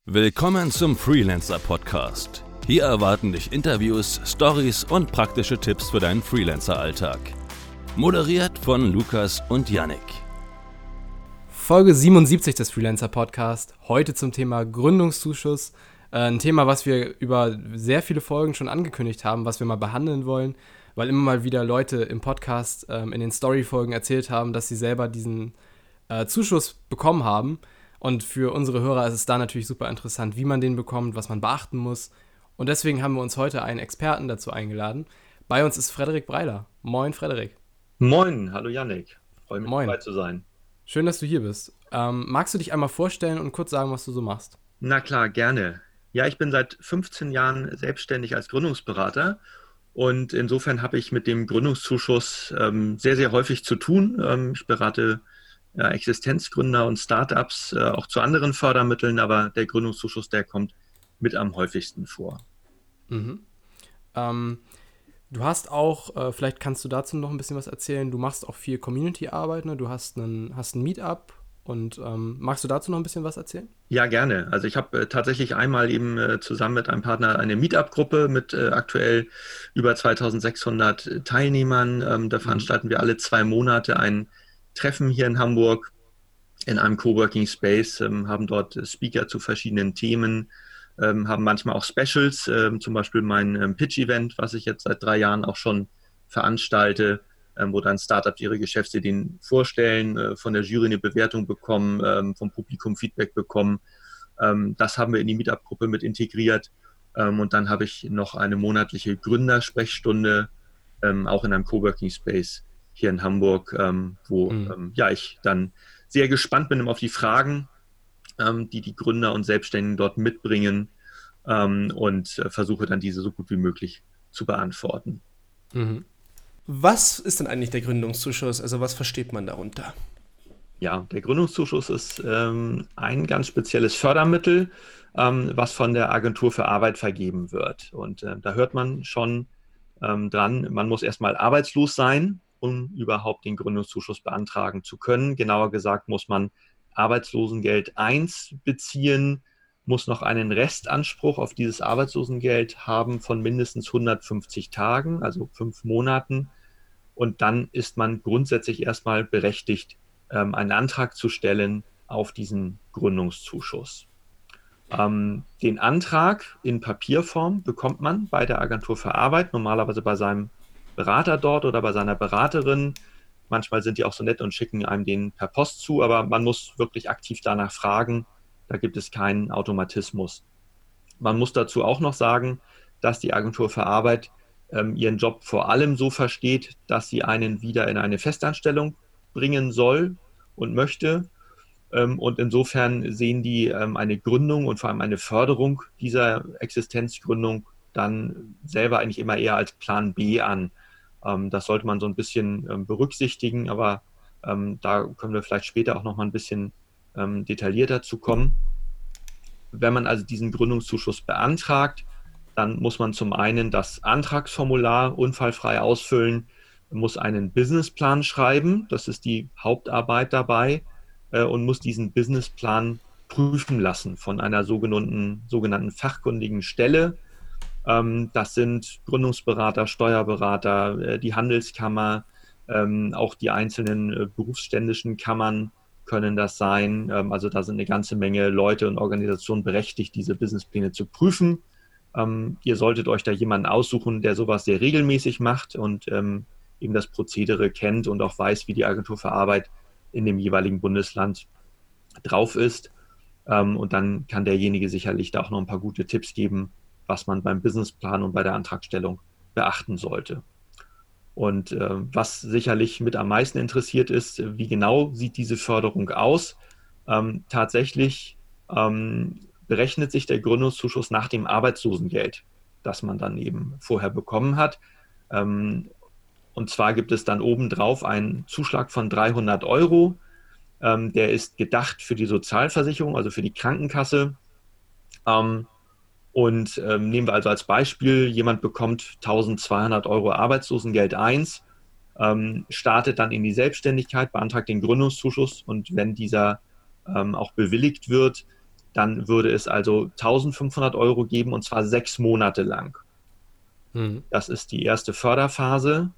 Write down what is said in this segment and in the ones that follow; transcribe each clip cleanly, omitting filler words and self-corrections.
Willkommen zum Freelancer Podcast. Hier erwarten dich Interviews, Stories und praktische Tipps für deinen Freelancer-Alltag. Moderiert von Lukas und Yannick. Folge 77 des Freelancer Podcast. Heute zum Thema Gründungszuschuss. Ein Thema, was wir über sehr viele Folgen schon angekündigt haben, was wir mal behandeln wollen, weil immer mal wieder Leute im Podcast in den Story-Folgen erzählt haben, dass sie selber diesen Zuschuss bekommen haben. Und für unsere Hörer ist es da natürlich super interessant, wie man den bekommt, was man beachten muss. Und deswegen haben wir uns heute einen Experten dazu eingeladen. Bei uns ist Frederik Breiler. Moin, Frederik. Moin, hallo Yannick. Freue mich Moin. dabei zu sein. Schön, dass du hier bist. Magst du dich einmal vorstellen und kurz sagen, was du so machst? Na klar, gerne. Ja, ich bin seit 15 Jahren selbstständig als Gründungsberater und insofern habe ich mit dem Gründungszuschuss sehr, sehr häufig zu tun. Ich berate Existenzgründer und Startups auch zu anderen Fördermitteln, aber der Gründungszuschuss, der kommt mit am häufigsten vor. Mhm. Du hast auch, vielleicht kannst du dazu noch ein bisschen was erzählen, du machst auch viel Community-Arbeit, ne? Du hast ein Meetup und magst du dazu noch ein bisschen was erzählen? Ja, gerne. Also ich habe tatsächlich einmal eben zusammen mit einem Partner eine Meetup-Gruppe mit aktuell über 2600 Teilnehmern. Da veranstalten wir alle 2 Monate ein Treffen hier in Hamburg in einem Coworking Space, haben dort Speaker zu verschiedenen Themen, haben manchmal auch Specials, zum Beispiel mein Pitch-Event, was ich jetzt seit 3 Jahren auch schon veranstalte, wo dann Startups ihre Geschäftsideen vorstellen, von der Jury eine Bewertung bekommen, vom Publikum Feedback bekommen. Das haben wir in die Meetup-Gruppe mit integriert. Und dann habe ich noch eine monatliche Gründersprechstunde, auch in einem Coworking Space hier in Hamburg, wo ich dann sehr gespannt bin auf die Fragen, die die Gründer und Selbstständigen dort mitbringen, und versuche dann diese so gut wie möglich zu beantworten. Mhm. Was ist denn eigentlich der Gründungszuschuss? Also was versteht man darunter? Ja, der Gründungszuschuss ist ein ganz spezielles Fördermittel, was von der Agentur für Arbeit vergeben wird. Und da hört man schon dran, man muss erstmal arbeitslos sein, um überhaupt den Gründungszuschuss beantragen zu können. Genauer gesagt muss man Arbeitslosengeld 1 beziehen, muss noch einen Restanspruch auf dieses Arbeitslosengeld haben von mindestens 150 Tagen, also 5 Monaten. Und dann ist man grundsätzlich erstmal berechtigt, einen Antrag zu stellen auf diesen Gründungszuschuss. Den Antrag in Papierform bekommt man bei der Agentur für Arbeit, normalerweise bei seinem Berater dort oder bei seiner Beraterin. Manchmal sind die auch so nett und schicken einem den per Post zu, aber man muss wirklich aktiv danach fragen. Da gibt es keinen Automatismus. Man muss dazu auch noch sagen, dass die Agentur für Arbeit ihren Job vor allem so versteht, dass sie einen wieder in eine Festanstellung bringen soll und möchte. Und insofern sehen die eine Gründung und vor allem eine Förderung dieser Existenzgründung dann selber eigentlich immer eher als Plan B an. Das sollte man so ein bisschen berücksichtigen, aber da können wir vielleicht später auch noch mal ein bisschen detaillierter zu kommen. Wenn man also diesen Gründungszuschuss beantragt, dann muss man zum einen das Antragsformular unfallfrei ausfüllen, muss einen Businessplan schreiben, das ist die Hauptarbeit dabei, und muss diesen Businessplan prüfen lassen von einer sogenannten fachkundigen Stelle. Das sind Gründungsberater, Steuerberater, die Handelskammer, auch die einzelnen berufsständischen Kammern können das sein. Also da sind eine ganze Menge Leute und Organisationen berechtigt, diese Businesspläne zu prüfen. Ihr solltet euch da jemanden aussuchen, der sowas sehr regelmäßig macht und eben das Prozedere kennt und auch weiß, wie die Agentur für Arbeit in dem jeweiligen Bundesland drauf ist. Und dann kann derjenige sicherlich da auch noch ein paar gute Tipps geben, was man beim Businessplan und bei der Antragstellung beachten sollte. Und was sicherlich mit am meisten interessiert ist, wie genau sieht diese Förderung aus? Tatsächlich berechnet sich der Gründungszuschuss nach dem Arbeitslosengeld, das man dann eben vorher bekommen hat. Und zwar gibt es dann obendrauf einen Zuschlag von 300 €. Der ist gedacht für die Sozialversicherung, also für die Krankenkasse. Und nehmen wir also als Beispiel, jemand bekommt 1.200 € Arbeitslosengeld 1, startet dann in die Selbstständigkeit, beantragt den Gründungszuschuss und wenn dieser auch bewilligt wird, dann würde es also 1.500 Euro geben, und zwar 6 Monate lang. Das ist die erste Förderphase.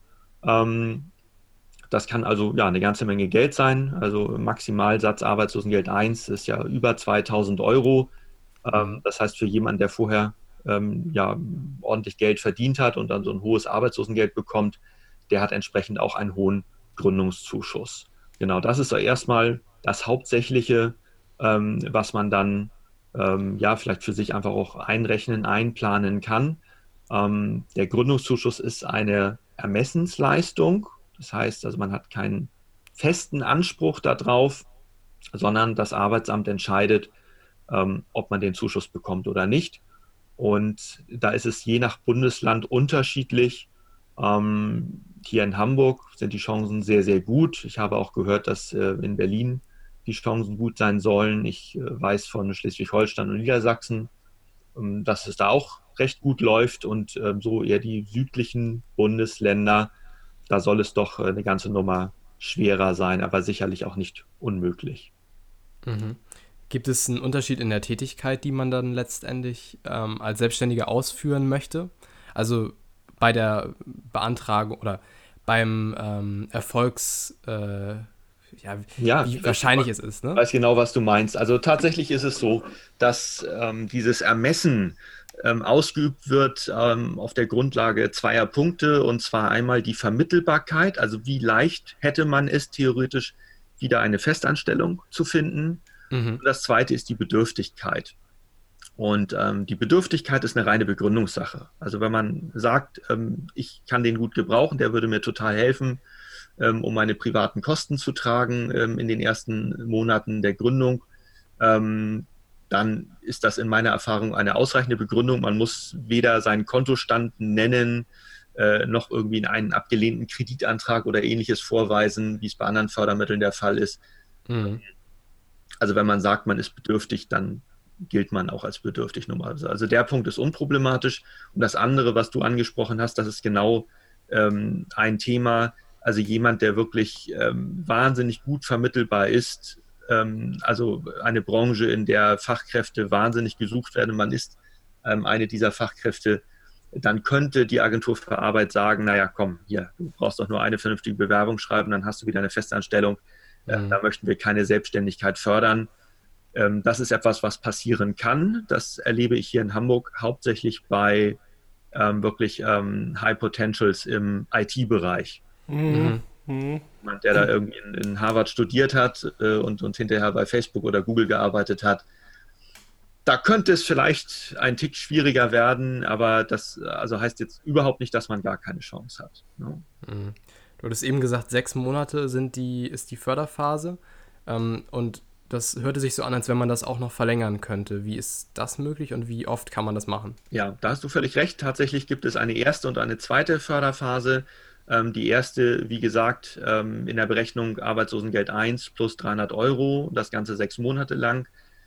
Das kann also ja eine ganze Menge Geld sein. Also Maximalsatz Arbeitslosengeld 1 ist ja über 2.000 Euro. Das heißt, für jemanden, der vorher ja ordentlich Geld verdient hat und dann so ein hohes Arbeitslosengeld bekommt, der hat entsprechend auch einen hohen Gründungszuschuss. Genau, das ist so erstmal das Hauptsächliche, was man dann ja vielleicht für sich einfach auch einrechnen, einplanen kann. Der Gründungszuschuss ist eine Ermessensleistung. Das heißt, also man hat keinen festen Anspruch darauf, sondern das Arbeitsamt entscheidet, ob man den Zuschuss bekommt oder nicht. Und da ist es je nach Bundesland unterschiedlich. Hier in Hamburg sind die Chancen sehr, sehr gut. Ich habe auch gehört, dass in Berlin die Chancen gut sein sollen. Ich weiß von Schleswig-Holstein und Niedersachsen, dass es da auch recht gut läuft, und so eher die südlichen Bundesländer, da soll es doch eine ganze Nummer schwerer sein, aber sicherlich auch nicht unmöglich. Gibt es einen Unterschied in der Tätigkeit, die man dann letztendlich als Selbstständiger ausführen möchte? Also bei der Beantragung oder beim wie wahrscheinlich es ist, ne? Ich weiß genau, was du meinst. Also tatsächlich ist es so, dass dieses Ermessen ausgeübt wird auf der Grundlage zweier Punkte, und zwar einmal die Vermittelbarkeit, also wie leicht hätte man es theoretisch, wieder eine Festanstellung zu finden. Und das zweite ist die Bedürftigkeit. Und die Bedürftigkeit ist eine reine Begründungssache. Also wenn man sagt, ich kann den gut gebrauchen, der würde mir total helfen, um meine privaten Kosten zu tragen in den ersten Monaten der Gründung, dann ist das in meiner Erfahrung eine ausreichende Begründung. Man muss weder seinen Kontostand nennen, noch irgendwie einen abgelehnten Kreditantrag oder ähnliches vorweisen, wie es bei anderen Fördermitteln der Fall ist. Also wenn man sagt, man ist bedürftig, dann gilt man auch als bedürftig normalerweise. Also der Punkt ist unproblematisch. Und das andere, was du angesprochen hast, das ist genau ein Thema. Also jemand, der wirklich wahnsinnig gut vermittelbar ist, also eine Branche, in der Fachkräfte wahnsinnig gesucht werden, man ist eine dieser Fachkräfte, dann könnte die Agentur für Arbeit sagen, naja, komm, hier, du brauchst doch nur eine vernünftige Bewerbung schreiben, dann hast du wieder eine Festanstellung. Da möchten wir keine Selbstständigkeit fördern. Das ist etwas, was passieren kann. Das erlebe ich hier in Hamburg hauptsächlich bei wirklich High Potentials im IT-Bereich. Jemand, der da irgendwie in Harvard studiert hat und hinterher bei Facebook oder Google gearbeitet hat. Da könnte es vielleicht ein Tick schwieriger werden, aber das also heißt jetzt überhaupt nicht, dass man gar keine Chance hat. Ne? Du hattest eben gesagt, 6 Monate ist die Förderphase. Und das hörte sich so an, als wenn man das auch noch verlängern könnte. Wie ist das möglich und wie oft kann man das machen? Ja, da hast du völlig recht. Tatsächlich gibt es eine erste und eine zweite Förderphase. Die erste, wie gesagt, in der Berechnung Arbeitslosengeld 1 plus 300 Euro, das Ganze 6 Monate lang.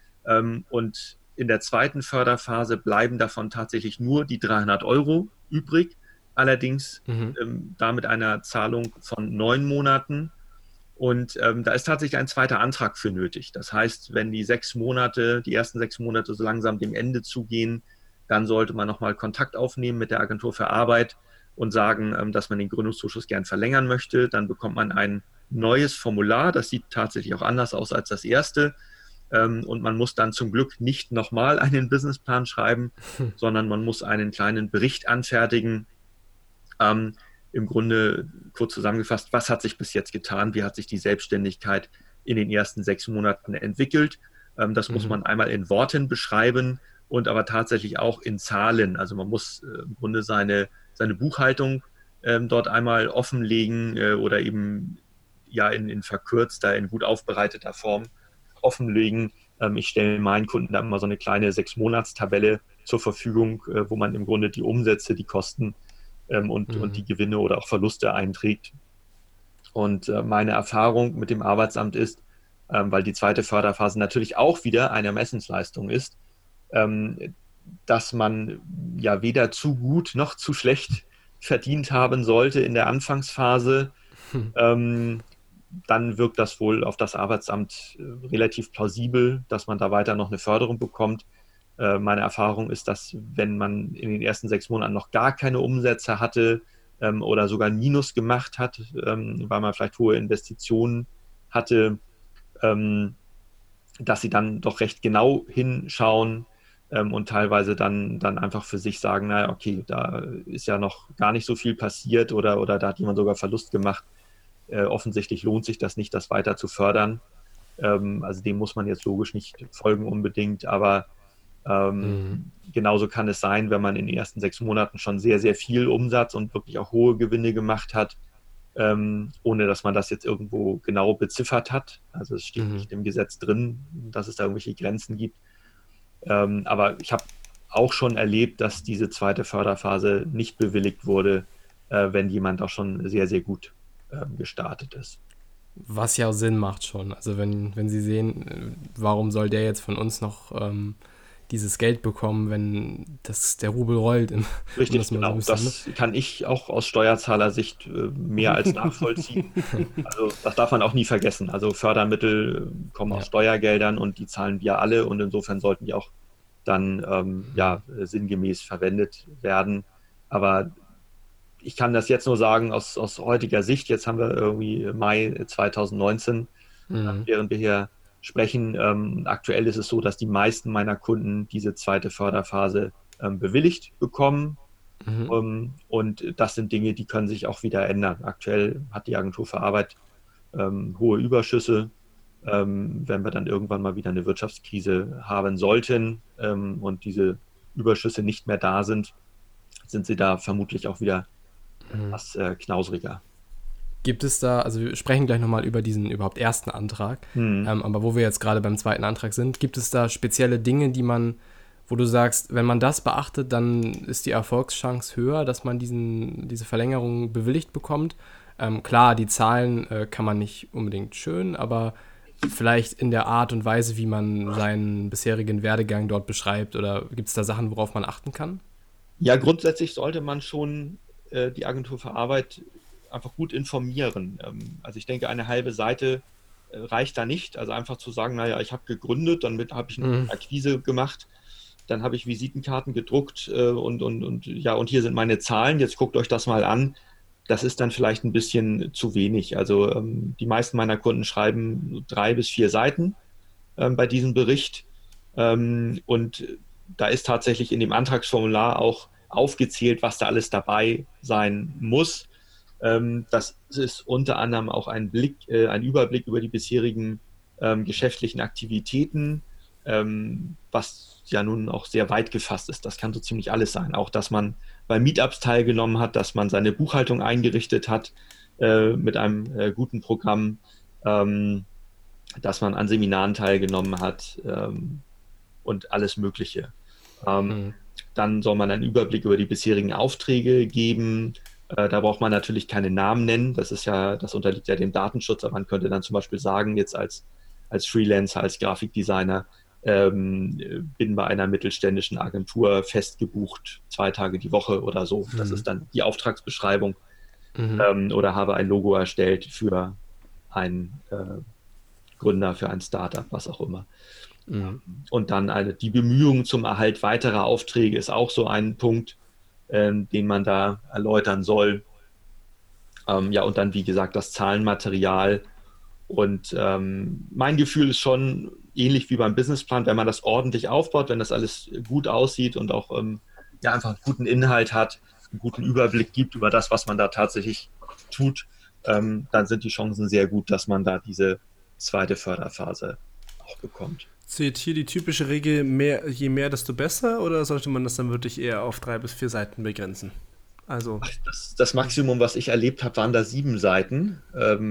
Und in der zweiten Förderphase bleiben davon tatsächlich nur die 300 Euro übrig, allerdings da mit einer Zahlung von 9 Monaten. Und da ist tatsächlich ein zweiter Antrag für nötig. Das heißt, wenn die ersten 6 Monate so langsam dem Ende zugehen, dann sollte man nochmal Kontakt aufnehmen mit der Agentur für Arbeit und sagen, dass man den Gründungszuschuss gern verlängern möchte. Dann bekommt man ein neues Formular. Das sieht tatsächlich auch anders aus als das erste. Und man muss dann zum Glück nicht nochmal einen Businessplan schreiben, sondern man muss einen kleinen Bericht anfertigen. Im Grunde kurz zusammengefasst, was hat sich bis jetzt getan? Wie hat sich die Selbstständigkeit in den ersten 6 Monaten entwickelt? Das muss man einmal in Worten beschreiben und aber tatsächlich auch in Zahlen. Also man muss im Grunde seine Buchhaltung dort einmal offenlegen oder eben ja in verkürzter, in gut aufbereiteter Form offenlegen. Ich stelle meinen Kunden da immer so eine kleine 6-Monats-Tabelle zur Verfügung, wo man im Grunde die Umsätze, die Kosten und die Gewinne oder auch Verluste einträgt. Und meine Erfahrung mit dem Arbeitsamt ist, weil die zweite Förderphase natürlich auch wieder eine Ermessensleistung ist, dass man ja weder zu gut noch zu schlecht verdient haben sollte in der Anfangsphase. dann wirkt das wohl auf das Arbeitsamt relativ plausibel, dass man da weiter noch eine Förderung bekommt. Meine Erfahrung ist, dass wenn man in den ersten 6 Monaten noch gar keine Umsätze hatte oder sogar ein Minus gemacht hat, weil man vielleicht hohe Investitionen hatte, dass sie dann doch recht genau hinschauen und teilweise dann einfach für sich sagen, naja, okay, da ist ja noch gar nicht so viel passiert oder da hat jemand sogar Verlust gemacht. Offensichtlich lohnt sich das nicht, das weiter zu fördern. Also dem muss man jetzt logisch nicht folgen unbedingt, aber genauso kann es sein, wenn man in den ersten 6 Monaten schon sehr, sehr viel Umsatz und wirklich auch hohe Gewinne gemacht hat, ohne dass man das jetzt irgendwo genau beziffert hat. Also es steht nicht im Gesetz drin, dass es da irgendwelche Grenzen gibt. Aber ich habe auch schon erlebt, dass diese zweite Förderphase nicht bewilligt wurde, wenn jemand auch schon sehr, sehr gut gestartet ist. Was ja auch Sinn macht schon. Also wenn Sie sehen, warum soll der jetzt von uns noch dieses Geld bekommen, wenn der Rubel rollt. Richtig, genau. Das kann ich auch aus Steuerzahlersicht mehr als nachvollziehen. Also das darf man auch nie vergessen. Also Fördermittel kommen aus Steuergeldern und die zahlen wir alle und insofern sollten die auch dann sinngemäß verwendet werden. Aber ich kann das jetzt nur sagen aus heutiger Sicht. Jetzt haben wir irgendwie Mai 2019, während wir hier sprechen. Aktuell ist es so, dass die meisten meiner Kunden diese zweite Förderphase bewilligt bekommen. Und das sind Dinge, die können sich auch wieder ändern. Aktuell hat die Agentur für Arbeit hohe Überschüsse. Wenn wir dann irgendwann mal wieder eine Wirtschaftskrise haben sollten und diese Überschüsse nicht mehr da sind sie da vermutlich auch wieder etwas knausriger. Gibt es da, also wir sprechen gleich nochmal über diesen überhaupt ersten Antrag, aber wo wir jetzt gerade beim zweiten Antrag sind, gibt es da spezielle Dinge, wo du sagst, wenn man das beachtet, dann ist die Erfolgschance höher, dass man diese Verlängerung bewilligt bekommt? Klar, die Zahlen kann man nicht unbedingt schön, aber vielleicht in der Art und Weise, wie man seinen bisherigen Werdegang dort beschreibt, oder gibt es da Sachen, worauf man achten kann? Ja, grundsätzlich sollte man schon die Agentur für Arbeit einfach gut informieren. Also ich denke, eine halbe Seite reicht da nicht. Also einfach zu sagen, naja, ich habe gegründet, dann habe ich eine Akquise gemacht, dann habe ich Visitenkarten gedruckt und hier sind meine Zahlen, jetzt guckt euch das mal an. Das ist dann vielleicht ein bisschen zu wenig. Also die meisten meiner Kunden schreiben 3 bis 4 Seiten bei diesem Bericht. Und da ist tatsächlich in dem Antragsformular auch aufgezählt, was da alles dabei sein muss. Das ist unter anderem auch ein Überblick über die bisherigen geschäftlichen Aktivitäten, was ja nun auch sehr weit gefasst ist. Das kann so ziemlich alles sein. Auch, dass man bei Meetups teilgenommen hat, dass man seine Buchhaltung eingerichtet hat mit einem guten Programm, dass man an Seminaren teilgenommen hat und alles Mögliche. Dann soll man einen Überblick über die bisherigen Aufträge geben. Da braucht man natürlich keine Namen nennen. Das unterliegt ja dem Datenschutz, aber man könnte dann zum Beispiel sagen, jetzt als Freelancer, als Grafikdesigner, bin bei einer mittelständischen Agentur festgebucht, 2 Tage die Woche oder so. Das ist dann die Auftragsbeschreibung. Oder habe ein Logo erstellt für einen Gründer, für ein Startup, was auch immer. Und dann die Bemühungen zum Erhalt weiterer Aufträge ist auch so ein Punkt, den man da erläutern soll. Und dann, wie gesagt, das Zahlenmaterial. Und mein Gefühl ist schon ähnlich wie beim Businessplan, wenn man das ordentlich aufbaut, wenn das alles gut aussieht und auch einfach einen guten Inhalt hat, einen guten Überblick gibt über das, was man da tatsächlich tut, dann sind die Chancen sehr gut, dass man da diese zweite Förderphase auch bekommt. Zählt hier die typische Regel, je mehr, desto besser, oder sollte man das dann wirklich eher auf 3 bis 4 Seiten begrenzen? Also das Maximum, was ich erlebt habe, waren da 7 Seiten.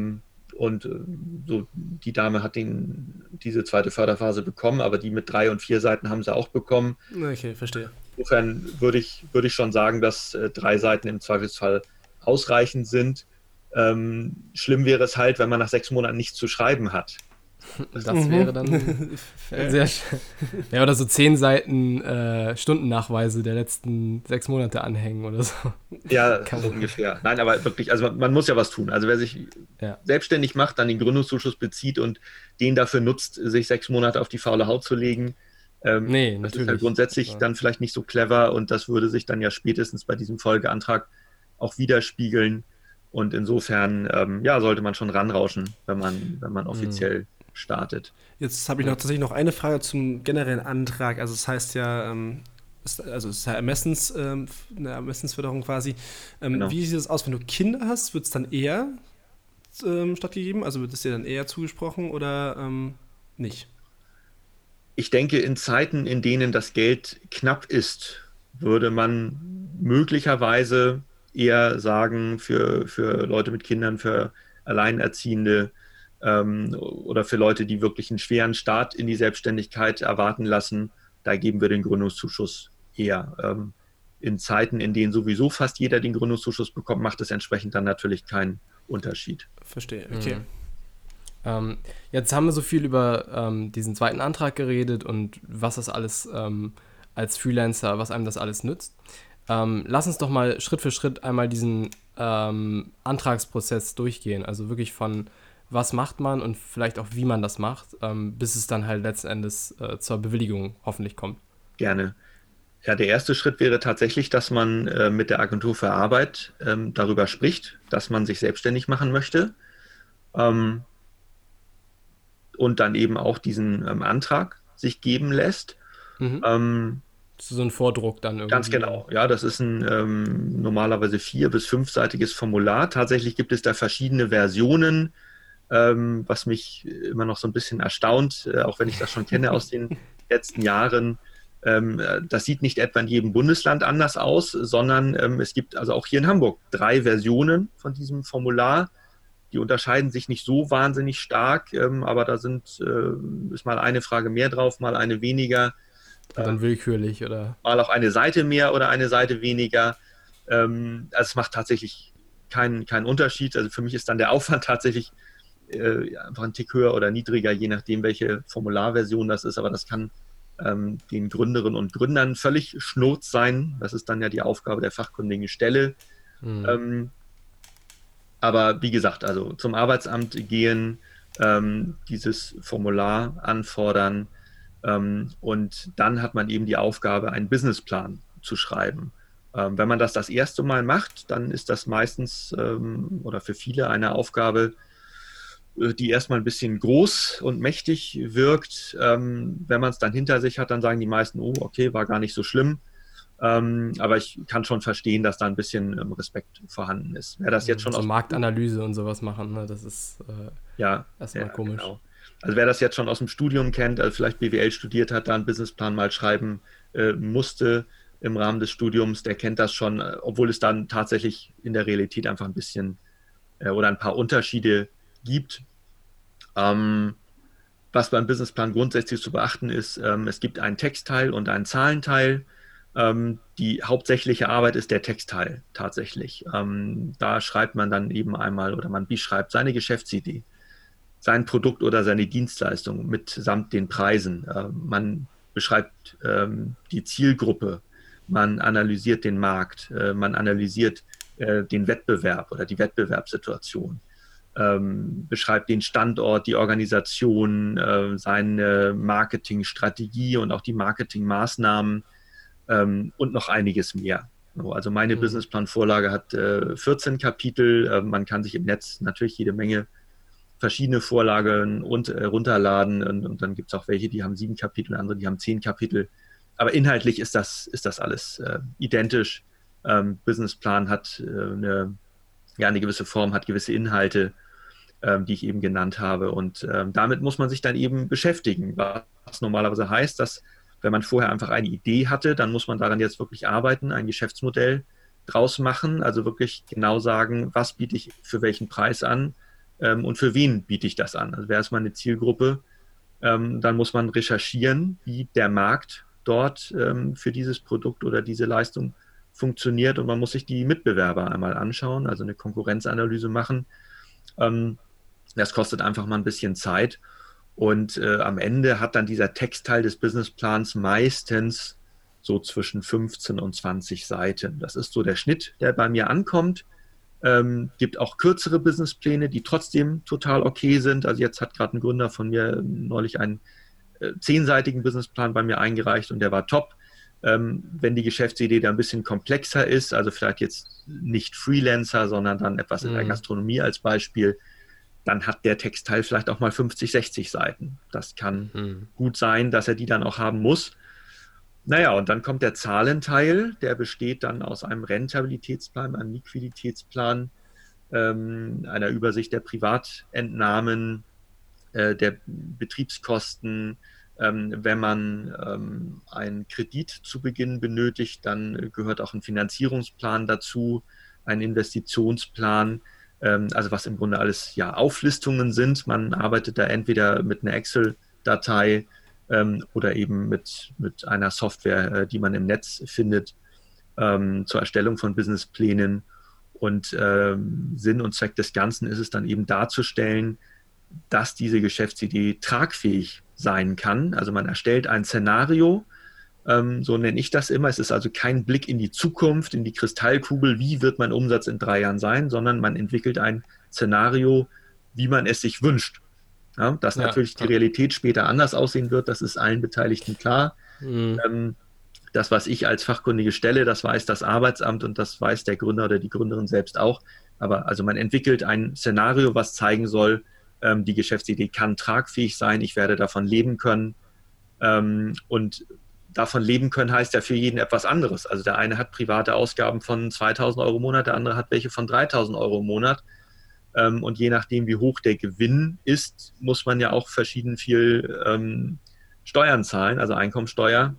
So die Dame hat diese zweite Förderphase bekommen, aber die mit 3 und 4 Seiten haben sie auch bekommen. Okay, verstehe. Insofern würde ich schon sagen, dass 3 Seiten im Zweifelsfall ausreichend sind. Schlimm wäre es halt, wenn man nach 6 Monaten nichts zu schreiben hat. Das wäre dann sehr schön. Ja, oder so 10 Seiten Stundennachweise der letzten 6 Monate anhängen oder so. Ja, so ungefähr. Nein, aber wirklich, also man muss ja was tun. Also wer sich selbstständig macht, dann den Gründungszuschuss bezieht und den dafür nutzt, sich 6 Monate auf die faule Haut zu legen, Nee, das ist natürlich. halt grundsätzlich dann vielleicht nicht so clever und das würde sich dann ja spätestens bei diesem Folgeantrag auch widerspiegeln. Und insofern, sollte man schon ranrauschen, wenn man offiziell startet. Jetzt habe ich tatsächlich noch eine Frage zum generellen Antrag. Also es heißt ja, es ist ja eine Ermessensförderung quasi. Genau. Wie sieht es aus, wenn du Kinder hast? Wird es dann eher stattgegeben? Also wird es dir dann eher zugesprochen oder nicht? Ich denke, in Zeiten, in denen das Geld knapp ist, würde man möglicherweise eher sagen, für Leute mit Kindern, für Alleinerziehende oder für Leute, die wirklich einen schweren Start in die Selbstständigkeit erwarten lassen, da geben wir den Gründungszuschuss eher. In Zeiten, in denen sowieso fast jeder den Gründungszuschuss bekommt, macht es entsprechend dann natürlich keinen Unterschied. Verstehe, okay. Jetzt haben wir so viel über diesen zweiten Antrag geredet und was das alles als Freelancer, was einem das alles nützt. Lass uns doch mal Schritt für Schritt einmal diesen Antragsprozess durchgehen. Also wirklich von was macht man und vielleicht auch wie man das macht, bis es dann halt letzten Endes zur Bewilligung hoffentlich kommt. Gerne. Ja, der erste Schritt wäre tatsächlich, dass man mit der Agentur für Arbeit darüber spricht, dass man sich selbstständig machen möchte. Und dann eben auch diesen Antrag sich geben lässt. Das ist so ein Vordruck dann irgendwie. Ganz genau, ja, das ist ein normalerweise 4- bis 5-seitiges Formular. Tatsächlich gibt es da verschiedene Versionen, was mich immer noch so ein bisschen erstaunt, auch wenn ich das schon kenne aus den letzten Jahren. Das sieht nicht etwa in jedem Bundesland anders aus, sondern es gibt also auch hier in Hamburg 3 Versionen von diesem Formular. Die unterscheiden sich nicht so wahnsinnig stark, aber da ist mal eine Frage mehr drauf, mal eine weniger. Und dann willkürlich, oder? Mal auch eine Seite mehr oder eine Seite weniger. Also es macht tatsächlich keinen Unterschied. Also für mich ist dann der Aufwand tatsächlich einfach ein Tick höher oder niedriger, je nachdem, welche Formularversion das ist. Aber das kann den Gründerinnen und Gründern völlig schnurz sein. Das ist dann ja die Aufgabe der fachkundigen Stelle. Aber wie gesagt, also zum Arbeitsamt gehen, dieses Formular anfordern und dann hat man eben die Aufgabe, einen Businessplan zu schreiben. Wenn man das erste Mal macht, dann ist das meistens oder für viele eine Aufgabe, die erstmal ein bisschen groß und mächtig wirkt. Wenn man es dann hinter sich hat, dann sagen die meisten, oh, okay, war gar nicht so schlimm. Aber ich kann schon verstehen, dass da ein bisschen Respekt vorhanden ist. Wer das jetzt schon so Marktanalyse und sowas machen, ne? Das ist erstmal komisch. Genau. Also wer das jetzt schon aus dem Studium kennt, also vielleicht BWL studiert hat, da einen Businessplan mal schreiben musste im Rahmen des Studiums, der kennt das schon, obwohl es dann tatsächlich in der Realität einfach ein bisschen oder ein paar Unterschiede gibt. Was beim Businessplan grundsätzlich zu beachten ist, es gibt einen Textteil und einen Zahlenteil. Die hauptsächliche Arbeit ist der Textteil tatsächlich. Da schreibt man dann eben einmal oder man beschreibt seine Geschäftsidee, sein Produkt oder seine Dienstleistung mitsamt den Preisen. Man beschreibt die Zielgruppe, man analysiert den Markt, man analysiert den Wettbewerb oder die Wettbewerbssituation, beschreibt den Standort, die Organisation, seine Marketingstrategie und auch die Marketingmaßnahmen und noch einiges mehr. Also meine Businessplan-Vorlage hat 14 Kapitel. Man kann sich im Netz natürlich jede Menge verschiedene Vorlagen runterladen und dann gibt es auch welche, die haben 7 Kapitel, andere, die haben 10 Kapitel. Aber inhaltlich ist das alles identisch. Businessplan hat eine gewisse Form, hat gewisse Inhalte, die ich eben genannt habe. Und damit muss man sich dann eben beschäftigen, was normalerweise heißt, dass wenn man vorher einfach eine Idee hatte, dann muss man daran jetzt wirklich arbeiten, ein Geschäftsmodell draus machen, also wirklich genau sagen, was biete ich für welchen Preis an und für wen biete ich das an. Also wer ist meine Zielgruppe? Dann muss man recherchieren, wie der Markt dort für dieses Produkt oder diese Leistung funktioniert und man muss sich die Mitbewerber einmal anschauen, also eine Konkurrenzanalyse machen. Das kostet einfach mal ein bisschen Zeit. Und am Ende hat dann dieser Textteil des Businessplans meistens so zwischen 15 und 20 Seiten. Das ist so der Schnitt, der bei mir ankommt. Gibt auch kürzere Businesspläne, die trotzdem total okay sind. Also jetzt hat gerade ein Gründer von mir neulich einen 10-seitigen Businessplan bei mir eingereicht und der war top. Wenn die Geschäftsidee da ein bisschen komplexer ist, also vielleicht jetzt nicht Freelancer, sondern dann etwas in der Gastronomie als Beispiel, dann hat der Textteil vielleicht auch mal 50, 60 Seiten. Das kann gut sein, dass er die dann auch haben muss. Naja, und dann kommt der Zahlenteil, der besteht dann aus einem Rentabilitätsplan, einem Liquiditätsplan, einer Übersicht der Privatentnahmen, der Betriebskosten. Wenn man einen Kredit zu Beginn benötigt, dann gehört auch ein Finanzierungsplan dazu, ein Investitionsplan, also was im Grunde alles ja Auflistungen sind. Man arbeitet da entweder mit einer Excel-Datei oder eben mit einer Software, die man im Netz findet, zur Erstellung von Businessplänen. Und Sinn und Zweck des Ganzen ist es dann eben darzustellen, dass diese Geschäftsidee tragfähig sein kann. Also man erstellt ein Szenario, so nenne ich das immer. Es ist also kein Blick in die Zukunft, in die Kristallkugel, wie wird mein Umsatz in 3 Jahren sein, sondern man entwickelt ein Szenario, wie man es sich wünscht. Ja, dass natürlich die Realität später anders aussehen wird, das ist allen Beteiligten klar. Das, was ich als Fachkundige stelle, das weiß das Arbeitsamt und das weiß der Gründer oder die Gründerin selbst auch. Aber also man entwickelt ein Szenario, was zeigen soll, die Geschäftsidee kann tragfähig sein, ich werde davon leben können. Und davon leben können heißt ja für jeden etwas anderes. Also der eine hat private Ausgaben von 2.000 Euro im Monat, der andere hat welche von 3.000 Euro im Monat. Und je nachdem, wie hoch der Gewinn ist, muss man ja auch verschieden viel Steuern zahlen, also Einkommensteuer.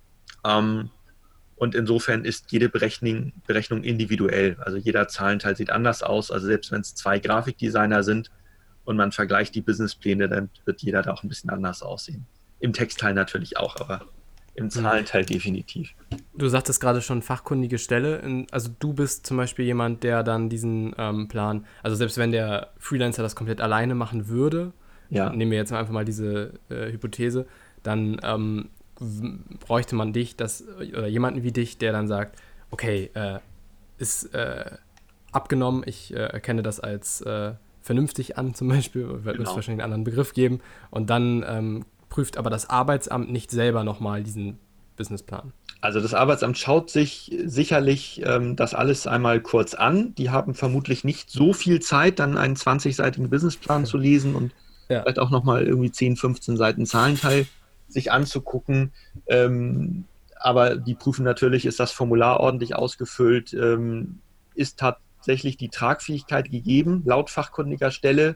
Und insofern ist jede Berechnung individuell. Also jeder Zahlenteil sieht anders aus. Also selbst wenn es 2 Grafikdesigner sind und man vergleicht die Businesspläne, dann wird jeder da auch ein bisschen anders aussehen. Im Textteil natürlich auch, aber im Zahlenteil definitiv. Du sagtest gerade schon fachkundige Stelle. Also du bist zum Beispiel jemand, der dann diesen Plan, also selbst wenn der Freelancer das komplett alleine machen würde, nehmen wir jetzt einfach mal diese Hypothese, dann bräuchte man dich, oder jemanden wie dich, der dann sagt, okay, ist abgenommen, ich erkenne das als vernünftig an zum Beispiel, wird es wahrscheinlich einen anderen Begriff geben, und dann prüft aber das Arbeitsamt nicht selber nochmal diesen Businessplan. Also das Arbeitsamt schaut sich sicherlich das alles einmal kurz an. Die haben vermutlich nicht so viel Zeit, dann einen 20-seitigen Businessplan zu lesen und vielleicht auch nochmal irgendwie 10, 15 Seiten Zahlenteil sich anzugucken. Aber die prüfen natürlich, ist das Formular ordentlich ausgefüllt, ist tatsächlich die Tragfähigkeit gegeben, laut fachkundiger Stelle,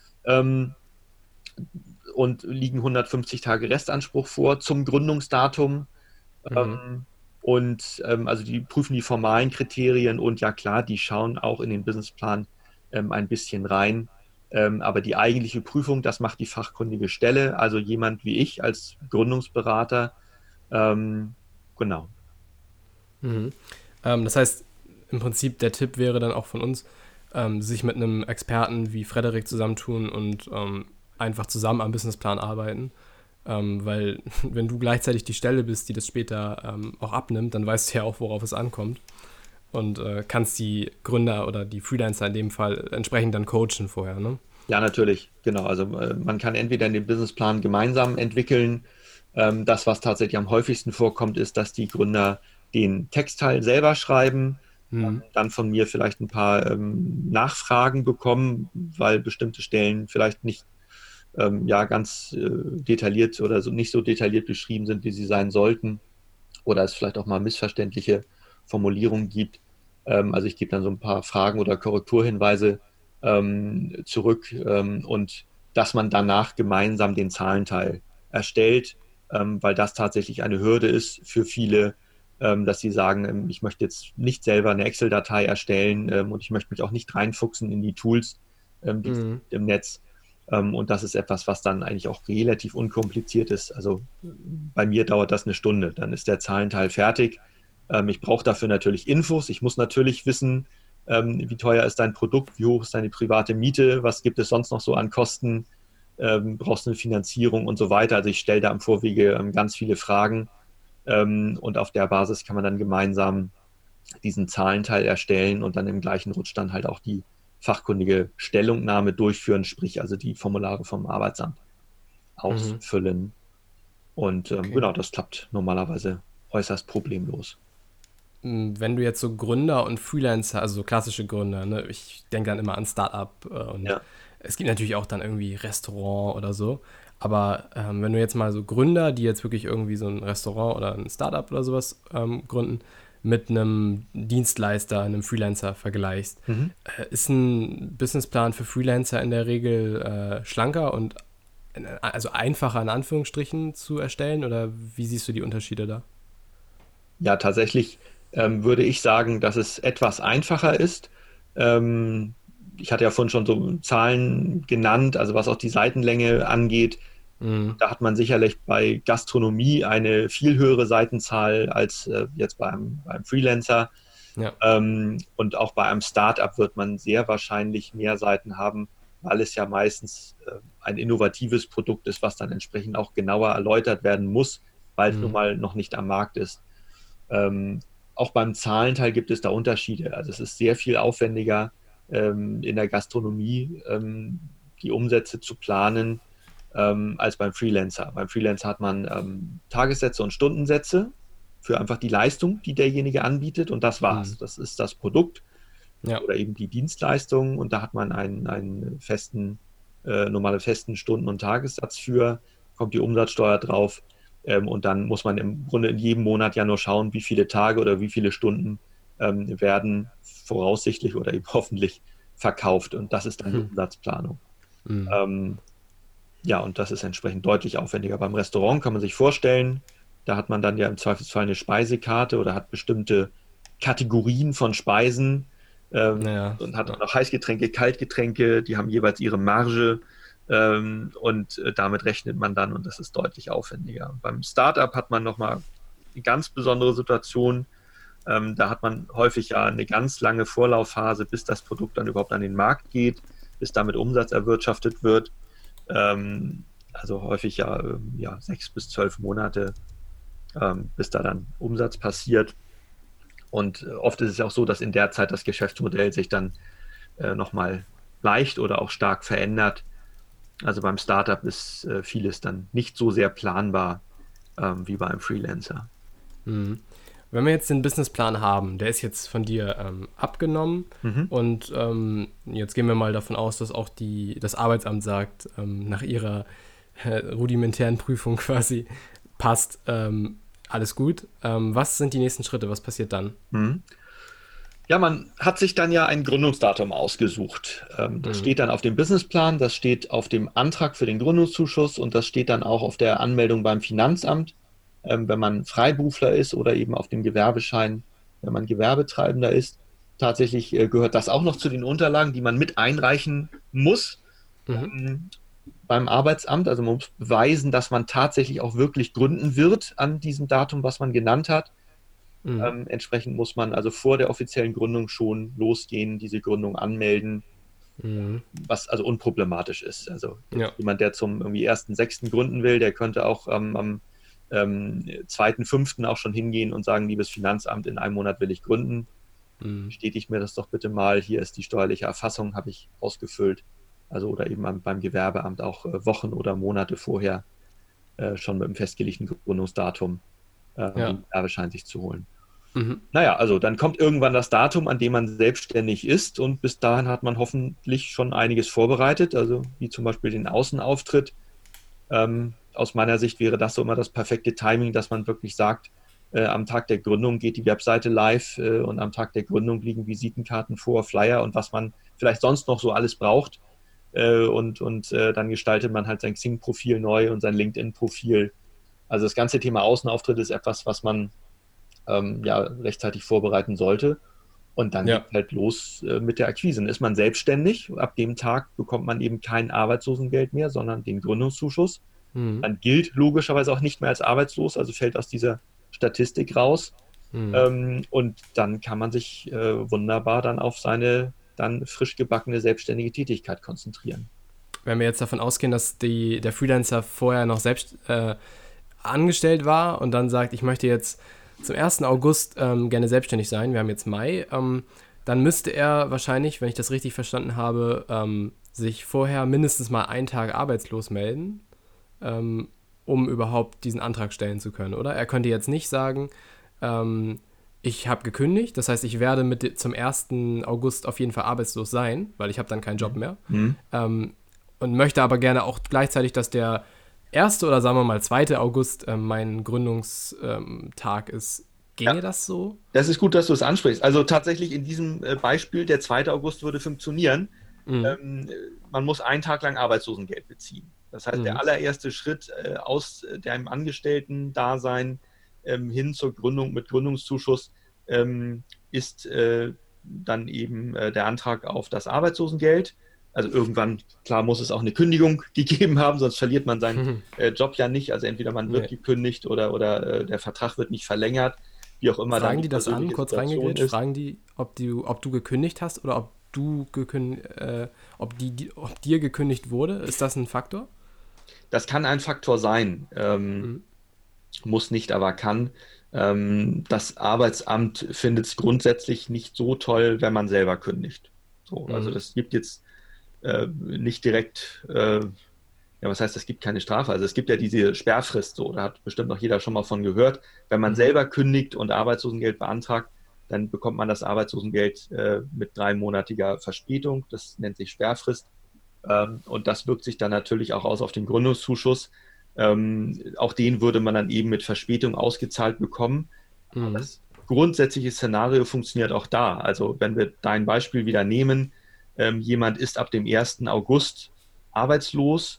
und liegen 150 Tage Restanspruch vor zum Gründungsdatum. Also die prüfen die formalen Kriterien und ja klar, die schauen auch in den Businessplan ein bisschen rein. Aber die eigentliche Prüfung, das macht die fachkundige Stelle, also jemand wie ich als Gründungsberater. Genau. Das heißt, im Prinzip der Tipp wäre dann auch von uns, sich mit einem Experten wie Frederik zusammentun und einfach zusammen am Businessplan arbeiten. Weil wenn du gleichzeitig die Stelle bist, die das später auch abnimmt, dann weißt du ja auch, worauf es ankommt. Und kannst die Gründer oder die Freelancer in dem Fall entsprechend dann coachen vorher, ne? Ja, natürlich, genau. Also man kann entweder den Businessplan gemeinsam entwickeln. Das, was tatsächlich am häufigsten vorkommt, ist, dass die Gründer den Textteil selber schreiben, dann von mir vielleicht ein paar Nachfragen bekommen, weil bestimmte Stellen vielleicht nicht ganz detailliert oder so nicht so detailliert beschrieben sind, wie sie sein sollten. Oder es vielleicht auch mal missverständliche Formulierungen gibt. Also ich gebe dann so ein paar Fragen oder Korrekturhinweise zurück und dass man danach gemeinsam den Zahlenteil erstellt, weil das tatsächlich eine Hürde ist für viele, dass sie sagen, ich möchte jetzt nicht selber eine Excel-Datei erstellen und ich möchte mich auch nicht reinfuchsen in die Tools im Netz. Und das ist etwas, was dann eigentlich auch relativ unkompliziert ist. Also bei mir dauert das eine Stunde, dann ist der Zahlenteil fertig. Ich brauche dafür natürlich Infos. Ich muss natürlich wissen, wie teuer ist dein Produkt, wie hoch ist deine private Miete, was gibt es sonst noch so an Kosten, brauchst du eine Finanzierung und so weiter. Also ich stelle da im Vorwege ganz viele Fragen und auf der Basis kann man dann gemeinsam diesen Zahlenteil erstellen und dann im gleichen Rutsch dann halt auch die fachkundige Stellungnahme durchführen, sprich also die Formulare vom Arbeitsamt ausfüllen. Und genau, das klappt normalerweise äußerst problemlos. Wenn du jetzt so Gründer und Freelancer, also so klassische Gründer, ne, ich denke dann immer an Startup und Ja. es gibt natürlich auch dann irgendwie Restaurant oder so, aber wenn du jetzt mal so Gründer, die jetzt wirklich irgendwie so ein Restaurant oder ein Startup oder sowas gründen, mit einem Dienstleister, einem Freelancer vergleichst, ist ein Businessplan für Freelancer in der Regel schlanker und also einfacher in Anführungsstrichen zu erstellen oder wie siehst du die Unterschiede da? Ja, tatsächlich würde ich sagen, dass es etwas einfacher ist. Ähm, Ich hatte ja vorhin schon so Zahlen genannt, also was auch die Seitenlänge angeht. Da hat man sicherlich bei Gastronomie eine viel höhere Seitenzahl als jetzt beim Freelancer. Ja. Und auch bei einem Startup wird man sehr wahrscheinlich mehr Seiten haben, weil es ja meistens ein innovatives Produkt ist, was dann entsprechend auch genauer erläutert werden muss, weil es nun mal noch nicht am Markt ist. Auch beim Zahlenteil gibt es da Unterschiede. Also es ist sehr viel aufwendiger in der Gastronomie die Umsätze zu planen als beim Freelancer. Beim Freelancer hat man Tagessätze und Stundensätze für einfach die Leistung, die derjenige anbietet und das war's. Das ist das Produkt Ja. oder eben die Dienstleistung und da hat man einen normalen festen Stunden- und Tagessatz für, kommt die Umsatzsteuer drauf und dann muss man im Grunde in jedem Monat ja nur schauen, wie viele Tage oder wie viele Stunden werden voraussichtlich oder eben hoffentlich verkauft und das ist dann die Umsatzplanung. Ja, und das ist entsprechend deutlich aufwendiger. Beim Restaurant kann man sich vorstellen, da hat man dann ja im Zweifelsfall eine Speisekarte oder hat bestimmte Kategorien von Speisen und hat dann noch Heißgetränke, Kaltgetränke, die haben jeweils ihre Marge und damit rechnet man dann und das ist deutlich aufwendiger. Beim Startup hat man nochmal eine ganz besondere Situation. Da hat man häufig ja eine ganz lange Vorlaufphase, bis das Produkt dann überhaupt an den Markt geht, bis damit Umsatz erwirtschaftet wird. Also häufig ja 6 bis 12 Monate, bis da dann Umsatz passiert. Und oft ist es ja auch so, dass in der Zeit das Geschäftsmodell sich dann nochmal leicht oder auch stark verändert. Also beim Startup ist vieles dann nicht so sehr planbar wie bei einem Freelancer. Wenn wir jetzt den Businessplan haben, der ist jetzt von dir abgenommen und jetzt gehen wir mal davon aus, dass auch das Arbeitsamt sagt, nach ihrer rudimentären Prüfung quasi passt, alles gut. Was sind die nächsten Schritte? Was passiert dann? Ja, man hat sich dann ja ein Gründungsdatum ausgesucht. Das steht dann auf dem Businessplan, das steht auf dem Antrag für den Gründungszuschuss und das steht dann auch auf der Anmeldung beim Finanzamt, wenn man Freiberufler ist oder eben auf dem Gewerbeschein, wenn man Gewerbetreibender ist. Tatsächlich gehört das auch noch zu den Unterlagen, die man mit einreichen muss beim Arbeitsamt. Also man muss beweisen, dass man tatsächlich auch wirklich gründen wird an diesem Datum, was man genannt hat. Entsprechend muss man also vor der offiziellen Gründung schon losgehen, diese Gründung anmelden, was also unproblematisch ist. Also jemand, der zum irgendwie 1.6. gründen will, der könnte auch am 2.5. auch schon hingehen und sagen, liebes Finanzamt, in einem Monat will ich gründen. Bestätigt mir das doch bitte mal. Hier ist die steuerliche Erfassung, habe ich ausgefüllt. Also oder eben beim Gewerbeamt auch Wochen oder Monate vorher schon mit dem festgelegten Gründungsdatum den Gewerbeschein sich zu holen. Naja, also dann kommt irgendwann das Datum, an dem man selbstständig ist und bis dahin hat man hoffentlich schon einiges vorbereitet, also wie zum Beispiel den Außenauftritt. Aus meiner Sicht wäre das so immer das perfekte Timing, dass man wirklich sagt, am Tag der Gründung geht die Webseite live und am Tag der Gründung liegen Visitenkarten vor, Flyer und was man vielleicht sonst noch so alles braucht. Und dann gestaltet man halt sein Xing-Profil neu und sein LinkedIn-Profil. Also das ganze Thema Außenauftritt ist etwas, was man rechtzeitig vorbereiten sollte. Und dann geht halt los mit der Akquise. Dann ist man selbstständig. Ab dem Tag bekommt man eben kein Arbeitslosengeld mehr, sondern den Gründungszuschuss. Dann gilt logischerweise auch nicht mehr als arbeitslos, also fällt aus dieser Statistik raus. Und dann kann man sich wunderbar dann auf seine dann frisch gebackene selbstständige Tätigkeit konzentrieren. wenn wir jetzt davon ausgehen, dass der Freelancer vorher noch selbst angestellt war und dann sagt, ich möchte jetzt zum 1. August gerne selbstständig sein, wir haben jetzt Mai, dann müsste er wahrscheinlich, wenn ich das richtig verstanden habe, sich vorher mindestens mal einen Tag arbeitslos melden, um überhaupt diesen Antrag stellen zu können, oder? Er könnte jetzt nicht sagen, ich habe gekündigt, das heißt, ich werde zum 1. August auf jeden Fall arbeitslos sein, weil ich habe dann keinen Job mehr. Und möchte aber gerne auch gleichzeitig, dass der 1. oder sagen wir mal 2. August mein Gründungstag ist. Ginge das so? Das ist gut, dass du es ansprichst. Also tatsächlich in diesem Beispiel, der 2. August würde funktionieren. Man muss einen Tag lang Arbeitslosengeld beziehen. Das heißt, der allererste Schritt aus deinem Angestellten-Dasein hin zur Gründung mit Gründungszuschuss ist dann eben der Antrag auf das Arbeitslosengeld. Also irgendwann, klar, muss es auch eine Kündigung gegeben haben, sonst verliert man seinen Job ja nicht. Also entweder man wird gekündigt oder der Vertrag wird nicht verlängert, wie auch immer. Fragen die das an, kurz reingegrätscht? Fragen die, ob du gekündigt hast oder ob dir gekündigt wurde? Ist das ein Faktor? Das kann ein Faktor sein. Muss nicht, aber kann. Das Arbeitsamt findet es grundsätzlich nicht so toll, wenn man selber kündigt. So, also das gibt jetzt nicht direkt, was heißt, es gibt keine Strafe. Also es gibt ja diese Sperrfrist, so, da hat bestimmt noch jeder schon mal von gehört. Wenn man selber kündigt und Arbeitslosengeld beantragt, dann bekommt man das Arbeitslosengeld mit 3-monatiger Verspätung. Das nennt sich Sperrfrist. Und das wirkt sich dann natürlich auch aus auf den Gründungszuschuss. Auch den würde man dann eben mit Verspätung ausgezahlt bekommen. Das grundsätzliche Szenario funktioniert auch da. Also wenn wir dein Beispiel wieder nehmen, jemand ist ab dem 1. August arbeitslos,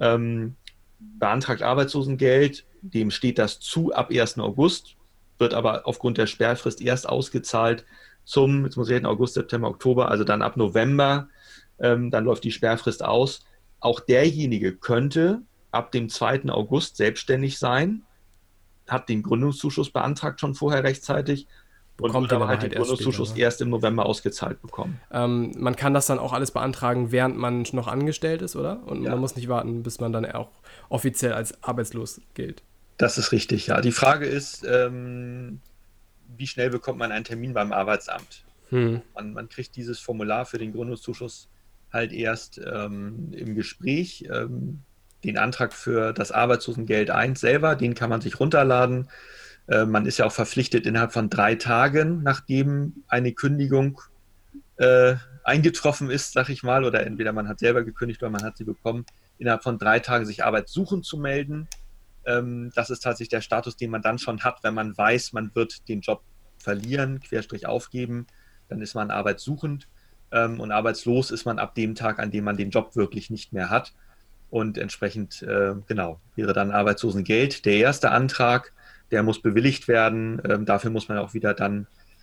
beantragt Arbeitslosengeld, dem steht das zu ab 1. August, wird aber aufgrund der Sperrfrist erst ausgezahlt jetzt muss ich reden, August, September, Oktober, also dann ab November, dann läuft die Sperrfrist aus. Auch derjenige könnte ab dem 2. August selbstständig sein, hat den Gründungszuschuss beantragt schon vorher rechtzeitig und wird aber halt den Gründungszuschuss erst im November ausgezahlt bekommen. Man kann das dann auch alles beantragen, während man noch angestellt ist, oder? Und man muss nicht warten, bis man dann auch offiziell als arbeitslos gilt. Das ist richtig, ja. Die Frage ist, wie schnell bekommt man einen Termin beim Arbeitsamt? Man kriegt dieses Formular für den Gründungszuschuss halt erst im Gespräch. Den Antrag für das Arbeitslosengeld 1 selber, den kann man sich runterladen. Man ist ja auch verpflichtet, innerhalb von 3 Tagen, nachdem eine Kündigung eingetroffen ist, sag ich mal, oder entweder man hat selber gekündigt oder man hat sie bekommen, innerhalb von 3 Tagen sich arbeitssuchend zu melden. Das ist tatsächlich der Status, den man dann schon hat, wenn man weiß, man wird den Job verlieren, / aufgeben, dann ist man arbeitssuchend und arbeitslos ist man ab dem Tag, an dem man den Job wirklich nicht mehr hat. Und entsprechend, wäre dann Arbeitslosengeld. Der erste Antrag, der muss bewilligt werden. Dafür muss man auch wieder dann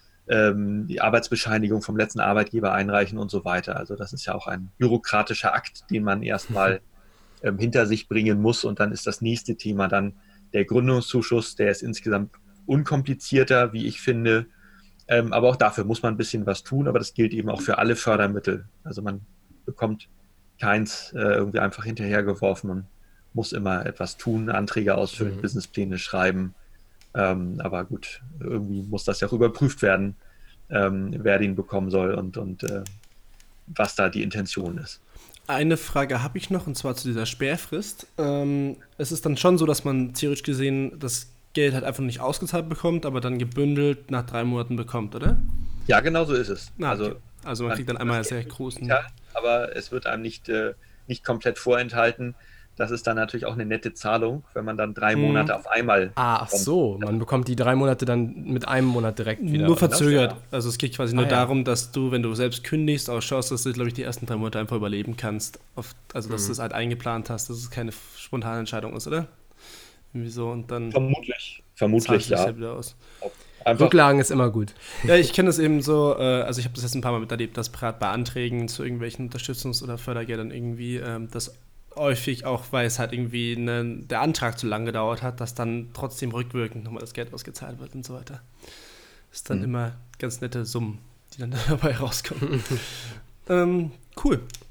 die Arbeitsbescheinigung vom letzten Arbeitgeber einreichen und so weiter. Also das ist ja auch ein bürokratischer Akt, den man erstmal hinter sich bringen muss. Und dann ist das nächste Thema dann der Gründungszuschuss. Der ist insgesamt unkomplizierter, wie ich finde. Aber auch dafür muss man ein bisschen was tun. Aber das gilt eben auch für alle Fördermittel. Also man bekommt keins irgendwie einfach hinterhergeworfen. Man muss immer etwas tun, Anträge ausfüllen, Businesspläne schreiben. Aber gut, irgendwie muss das ja auch überprüft werden, wer den bekommen soll und was da die Intention ist. Eine Frage habe ich noch, und zwar zu dieser Sperrfrist. Es ist dann schon so, dass man theoretisch gesehen das Geld halt einfach nicht ausgezahlt bekommt, aber dann gebündelt nach 3 Monaten bekommt, oder? Ja, genau so ist es. Also man kriegt dann einmal sehr großen... Ja, aber es wird einem nicht komplett vorenthalten. Das ist dann natürlich auch eine nette Zahlung, wenn man dann 3 Monate auf einmal ach so, man bekommt die 3 Monate dann mit einem Monat direkt wieder. Nur verzögert. Ja. Also es geht quasi nur darum, dass du, wenn du selbst kündigst, auch schaust, dass du, glaube ich, die ersten 3 Monate einfach überleben kannst. Also dass du es halt eingeplant hast, dass es keine spontane Entscheidung ist, oder? Irgendwie so und dann... Vermutlich, ja. Wieder aus. Rücklagen ist immer gut. Ja, ich kenne das eben so, also ich habe das jetzt ein paar Mal miterlebt, dass gerade bei Anträgen zu irgendwelchen Unterstützungs- oder Fördergeldern irgendwie das häufig auch, weil es halt irgendwie der Antrag zu lang gedauert hat, dass dann trotzdem rückwirkend nochmal das Geld ausgezahlt wird und so weiter. Das ist dann immer ganz nette Summen, die dann dabei rauskommen. Cool.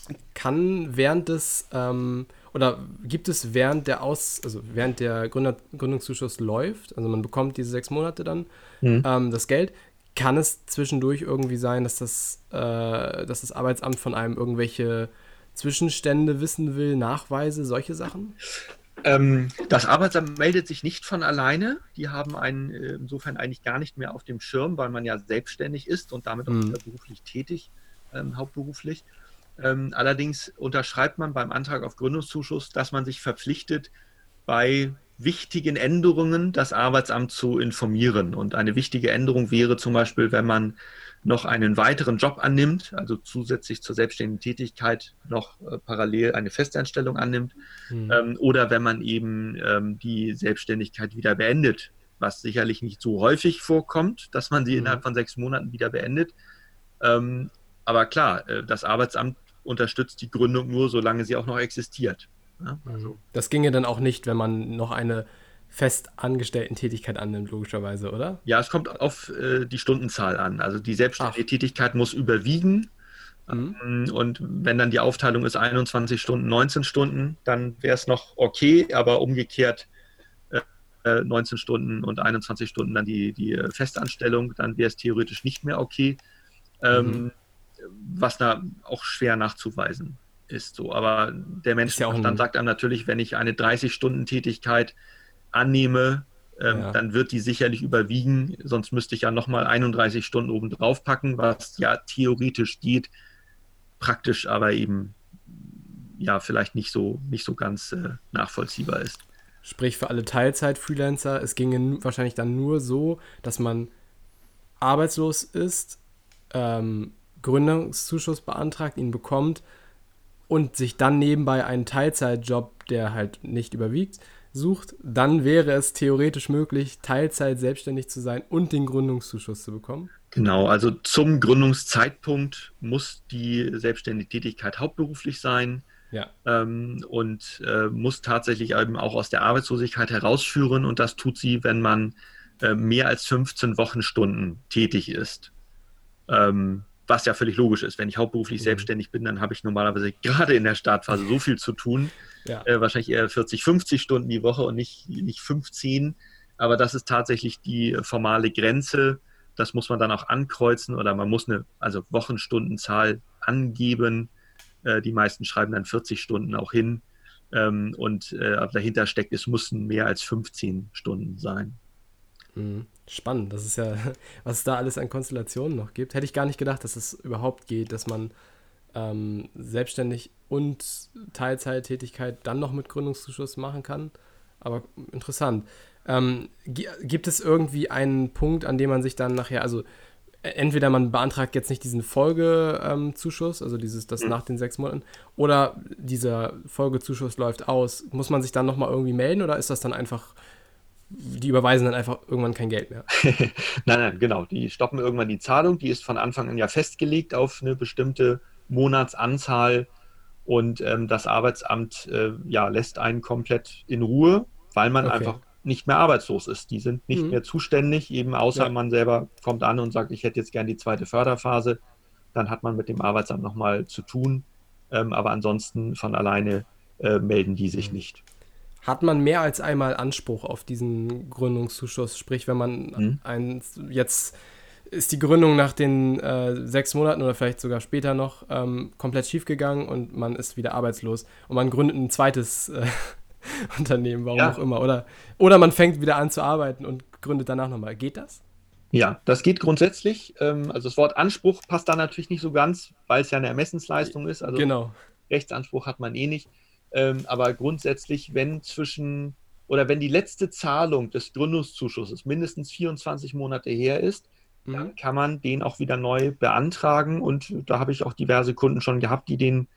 kann während des, oder gibt es während während der Gründungszuschuss läuft, also man bekommt diese 6 Monate dann, das Geld, kann es zwischendurch irgendwie sein, dass das Arbeitsamt von einem irgendwelche Zwischenstände wissen will, Nachweise, solche Sachen? Das Arbeitsamt meldet sich nicht von alleine. Die haben einen insofern eigentlich gar nicht mehr auf dem Schirm, weil man ja selbstständig ist und damit auch beruflich tätig, hauptberuflich. Allerdings unterschreibt man beim Antrag auf Gründungszuschuss, dass man sich verpflichtet, bei wichtigen Änderungen das Arbeitsamt zu informieren. Und eine wichtige Änderung wäre zum Beispiel, wenn man noch einen weiteren Job annimmt, also zusätzlich zur selbstständigen Tätigkeit noch parallel eine Festanstellung annimmt, oder wenn man eben die Selbstständigkeit wieder beendet, was sicherlich nicht so häufig vorkommt, dass man sie innerhalb von 6 Monaten wieder beendet. Aber klar, das Arbeitsamt unterstützt die Gründung nur, solange sie auch noch existiert. Ja, also. Das ginge dann auch nicht, wenn man noch eine festangestellten Tätigkeit annimmt, logischerweise, oder? Ja, es kommt auf die Stundenzahl an. Also die selbstständige Tätigkeit muss überwiegen. Und wenn dann die Aufteilung ist 21 Stunden, 19 Stunden, dann wäre es noch okay, aber umgekehrt 19 Stunden und 21 Stunden dann die Festanstellung, dann wäre es theoretisch nicht mehr okay. Was da auch schwer nachzuweisen ist. So. Aber der Menschenverstand sagt einem natürlich, wenn ich eine 30-Stunden-Tätigkeit annehme, dann wird die sicherlich überwiegen, sonst müsste ich ja nochmal 31 Stunden oben drauf packen, was ja theoretisch geht, praktisch aber eben ja vielleicht nicht so ganz nachvollziehbar ist. Sprich für alle Teilzeit-Freelancer, es ginge wahrscheinlich dann nur so, dass man arbeitslos ist, Gründungszuschuss beantragt, ihn bekommt und sich dann nebenbei einen Teilzeitjob, der halt nicht überwiegt, sucht, dann wäre es theoretisch möglich, Teilzeit selbstständig zu sein und den Gründungszuschuss zu bekommen. Genau, also zum Gründungszeitpunkt muss die selbstständige Tätigkeit hauptberuflich sein, und muss tatsächlich eben auch aus der Arbeitslosigkeit herausführen, und das tut sie, wenn man mehr als 15 Wochenstunden tätig ist. Was ja völlig logisch ist. Wenn ich hauptberuflich selbstständig bin, dann habe ich normalerweise gerade in der Startphase so viel zu tun. Wahrscheinlich eher 40, 50 Stunden die Woche und nicht 15. Aber das ist tatsächlich die formale Grenze. Das muss man dann auch ankreuzen, oder man muss eine Wochenstundenzahl angeben. Die meisten schreiben dann 40 Stunden auch hin. Und dahinter steckt, es müssen mehr als 15 Stunden sein. Spannend, das ist ja, was es da alles an Konstellationen noch gibt. Hätte ich gar nicht gedacht, dass es überhaupt geht, dass man selbstständig und Teilzeittätigkeit dann noch mit Gründungszuschuss machen kann. Aber interessant. Gibt es irgendwie einen Punkt, an dem man sich dann nachher, also entweder man beantragt jetzt nicht diesen Folgezuschuss, also das nach den 6 Monaten, oder dieser Folgezuschuss läuft aus, muss man sich dann nochmal irgendwie melden, oder ist das dann einfach, die überweisen dann einfach irgendwann kein Geld mehr? Nein, genau. Die stoppen irgendwann die Zahlung. Die ist von Anfang an ja festgelegt auf eine bestimmte Monatsanzahl, und das Arbeitsamt lässt einen komplett in Ruhe, weil man einfach nicht mehr arbeitslos ist. Die sind nicht mehr zuständig, eben außer man selber kommt an und sagt, ich hätte jetzt gern die zweite Förderphase. Dann hat man mit dem Arbeitsamt nochmal zu tun. Aber ansonsten von alleine melden die sich nicht. Hat man mehr als einmal Anspruch auf diesen Gründungszuschuss? Sprich, wenn man jetzt ist die Gründung nach den 6 Monaten oder vielleicht sogar später noch komplett schiefgegangen und man ist wieder arbeitslos und man gründet ein zweites Unternehmen, warum auch immer. Oder man fängt wieder an zu arbeiten und gründet danach nochmal. Geht das? Ja, das geht grundsätzlich. Also das Wort Anspruch passt da natürlich nicht so ganz, weil es ja eine Ermessensleistung ist. Also Rechtsanspruch hat man eh nicht. Aber grundsätzlich, wenn die letzte Zahlung des Gründungszuschusses mindestens 24 Monate her ist, dann kann man den auch wieder neu beantragen. Und da habe ich auch diverse Kunden schon gehabt, die den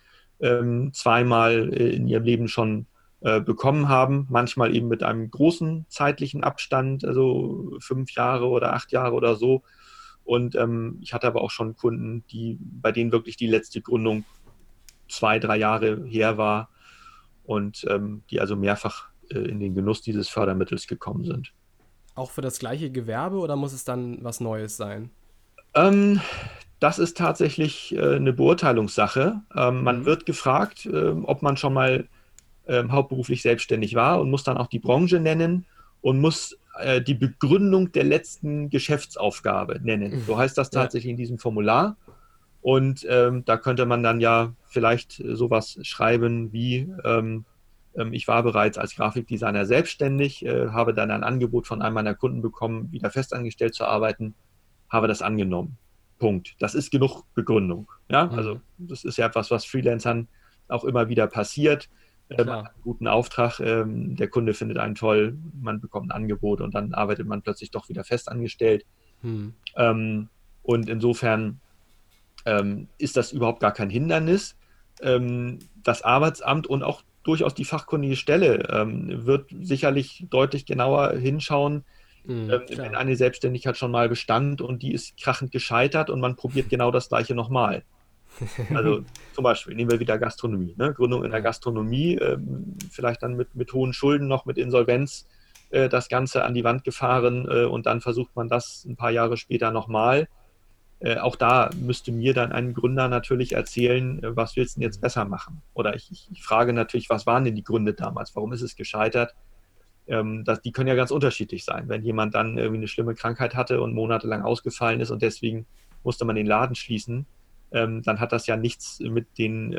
zweimal in ihrem Leben schon bekommen haben. Manchmal eben mit einem großen zeitlichen Abstand, also 5 Jahre oder 8 Jahre oder so. Und ich hatte aber auch schon Kunden, bei denen wirklich die letzte Gründung 2, 3 Jahre her war. Und die also mehrfach in den Genuss dieses Fördermittels gekommen sind. Auch für das gleiche Gewerbe oder muss es dann was Neues sein? Das ist tatsächlich eine Beurteilungssache. Man wird gefragt, ob man schon mal hauptberuflich selbstständig war und muss dann auch die Branche nennen und muss die Begründung der letzten Geschäftsaufgabe nennen. So heißt das tatsächlich in diesem Formular. Und da könnte man dann ja vielleicht sowas schreiben wie, ich war bereits als Grafikdesigner selbstständig, habe dann ein Angebot von einem meiner Kunden bekommen, wieder festangestellt zu arbeiten, habe das angenommen. Punkt. Das ist genug Begründung. Ja, also das ist ja etwas, was Freelancern auch immer wieder passiert. Man hat einen guten Auftrag, der Kunde findet einen toll, man bekommt ein Angebot und dann arbeitet man plötzlich doch wieder festangestellt. Und insofern ist das überhaupt gar kein Hindernis. Das Arbeitsamt und auch durchaus die fachkundige Stelle wird sicherlich deutlich genauer hinschauen, wenn eine Selbstständigkeit schon mal bestand und die ist krachend gescheitert und man probiert genau das Gleiche nochmal. Also zum Beispiel, nehmen wir wieder Gastronomie. Ne? Gründung in der Gastronomie, vielleicht dann mit hohen Schulden noch, mit Insolvenz das Ganze an die Wand gefahren und dann versucht man das ein paar Jahre später nochmal. Auch da müsste mir dann ein Gründer natürlich erzählen, was willst du denn jetzt besser machen? Oder ich frage natürlich, was waren denn die Gründe damals? Warum ist es gescheitert? Die können ja ganz unterschiedlich sein. Wenn jemand dann irgendwie eine schlimme Krankheit hatte und monatelang ausgefallen ist und deswegen musste man den Laden schließen, dann hat das ja nichts mit den,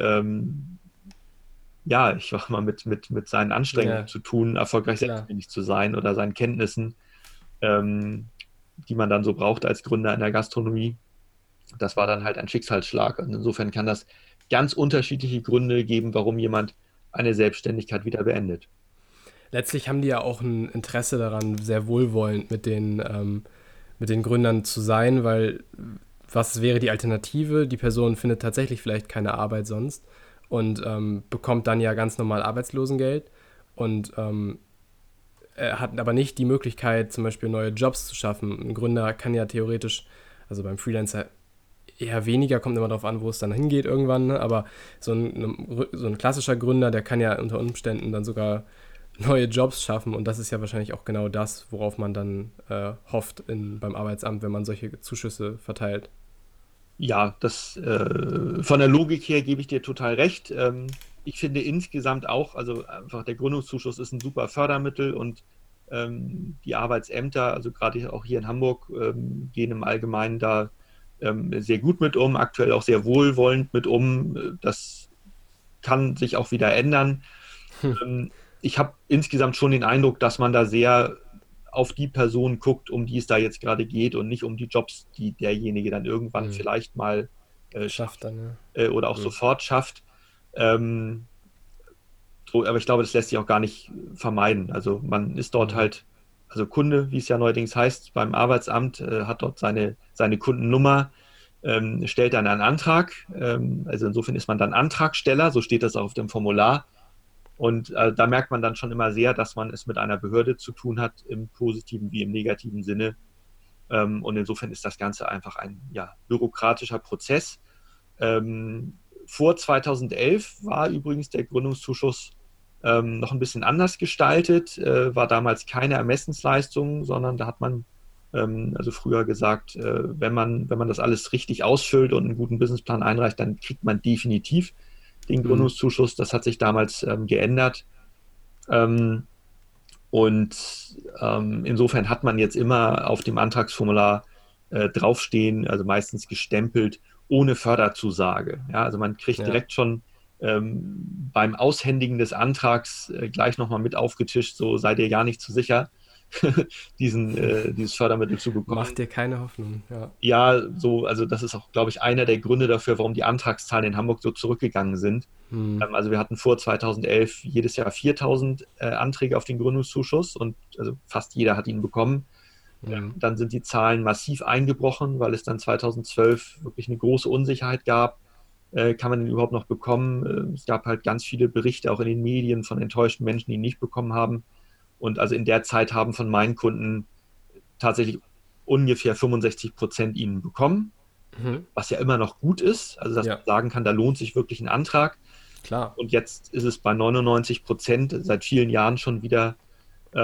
ich sag mal, mit seinen Anstrengungen zu tun, erfolgreich selbstständig zu sein oder seinen Kenntnissen, die man dann so braucht als Gründer in der Gastronomie. Das war dann halt ein Schicksalsschlag. Und insofern kann das ganz unterschiedliche Gründe geben, warum jemand eine Selbstständigkeit wieder beendet. Letztlich haben die ja auch ein Interesse daran, sehr wohlwollend mit den Gründern zu sein, weil was wäre die Alternative? Die Person findet tatsächlich vielleicht keine Arbeit sonst und bekommt dann ja ganz normal Arbeitslosengeld und hat aber nicht die Möglichkeit, zum Beispiel neue Jobs zu schaffen. Ein Gründer kann ja theoretisch, also beim Freelancer eher weniger, kommt immer darauf an, wo es dann hingeht irgendwann, ne? Aber so ein klassischer Gründer, der kann ja unter Umständen dann sogar neue Jobs schaffen und das ist ja wahrscheinlich auch genau das, worauf man dann hofft beim Arbeitsamt, wenn man solche Zuschüsse verteilt. Ja, von der Logik her gebe ich dir total recht. Ich finde insgesamt auch, also einfach der Gründungszuschuss ist ein super Fördermittel und die Arbeitsämter, also gerade auch hier in Hamburg, gehen im Allgemeinen da sehr gut mit um, aktuell auch sehr wohlwollend mit um. Das kann sich auch wieder ändern. Ich habe insgesamt schon den Eindruck, dass man da sehr auf die Person guckt, um die es da jetzt gerade geht und nicht um die Jobs, die derjenige dann irgendwann vielleicht mal schafft dann, oder auch sofort schafft. Aber ich glaube, das lässt sich auch gar nicht vermeiden. Also man ist dort halt, also Kunde, wie es ja neuerdings heißt, beim Arbeitsamt, hat dort seine Kundennummer, stellt dann einen Antrag. Also insofern ist man dann Antragsteller, so steht das auch auf dem Formular. Und da merkt man dann schon immer sehr, dass man es mit einer Behörde zu tun hat, im positiven wie im negativen Sinne. Und insofern ist das Ganze einfach ein bürokratischer Prozess. Vor 2011 war übrigens der Gründungszuschuss noch ein bisschen anders gestaltet, war damals keine Ermessensleistung, sondern da hat man also früher gesagt, wenn man das alles richtig ausfüllt und einen guten Businessplan einreicht, dann kriegt man definitiv den Gründungszuschuss. Das hat sich damals geändert. Insofern hat man jetzt immer auf dem Antragsformular draufstehen, also meistens gestempelt, ohne Förderzusage. Ja, also man kriegt direkt schon beim Aushändigen des Antrags gleich nochmal mit aufgetischt, so seid ihr ja nicht zu sicher, dieses Fördermittel zu bekommen. Macht dir keine Hoffnung. Ja, also das ist auch, glaube ich, einer der Gründe dafür, warum die Antragszahlen in Hamburg so zurückgegangen sind. Also wir hatten vor 2011 jedes Jahr 4.000 Anträge auf den Gründungszuschuss und also fast jeder hat ihn bekommen. Dann sind die Zahlen massiv eingebrochen, weil es dann 2012 wirklich eine große Unsicherheit gab. Kann man den überhaupt noch bekommen? Es gab halt ganz viele Berichte auch in den Medien von enttäuschten Menschen, die ihn nicht bekommen haben. Und also in der Zeit haben von meinen Kunden tatsächlich ungefähr 65% ihn bekommen, was ja immer noch gut ist. Also dass man sagen kann, da lohnt sich wirklich ein Antrag. Klar. Und jetzt ist es bei 99% seit vielen Jahren schon wieder.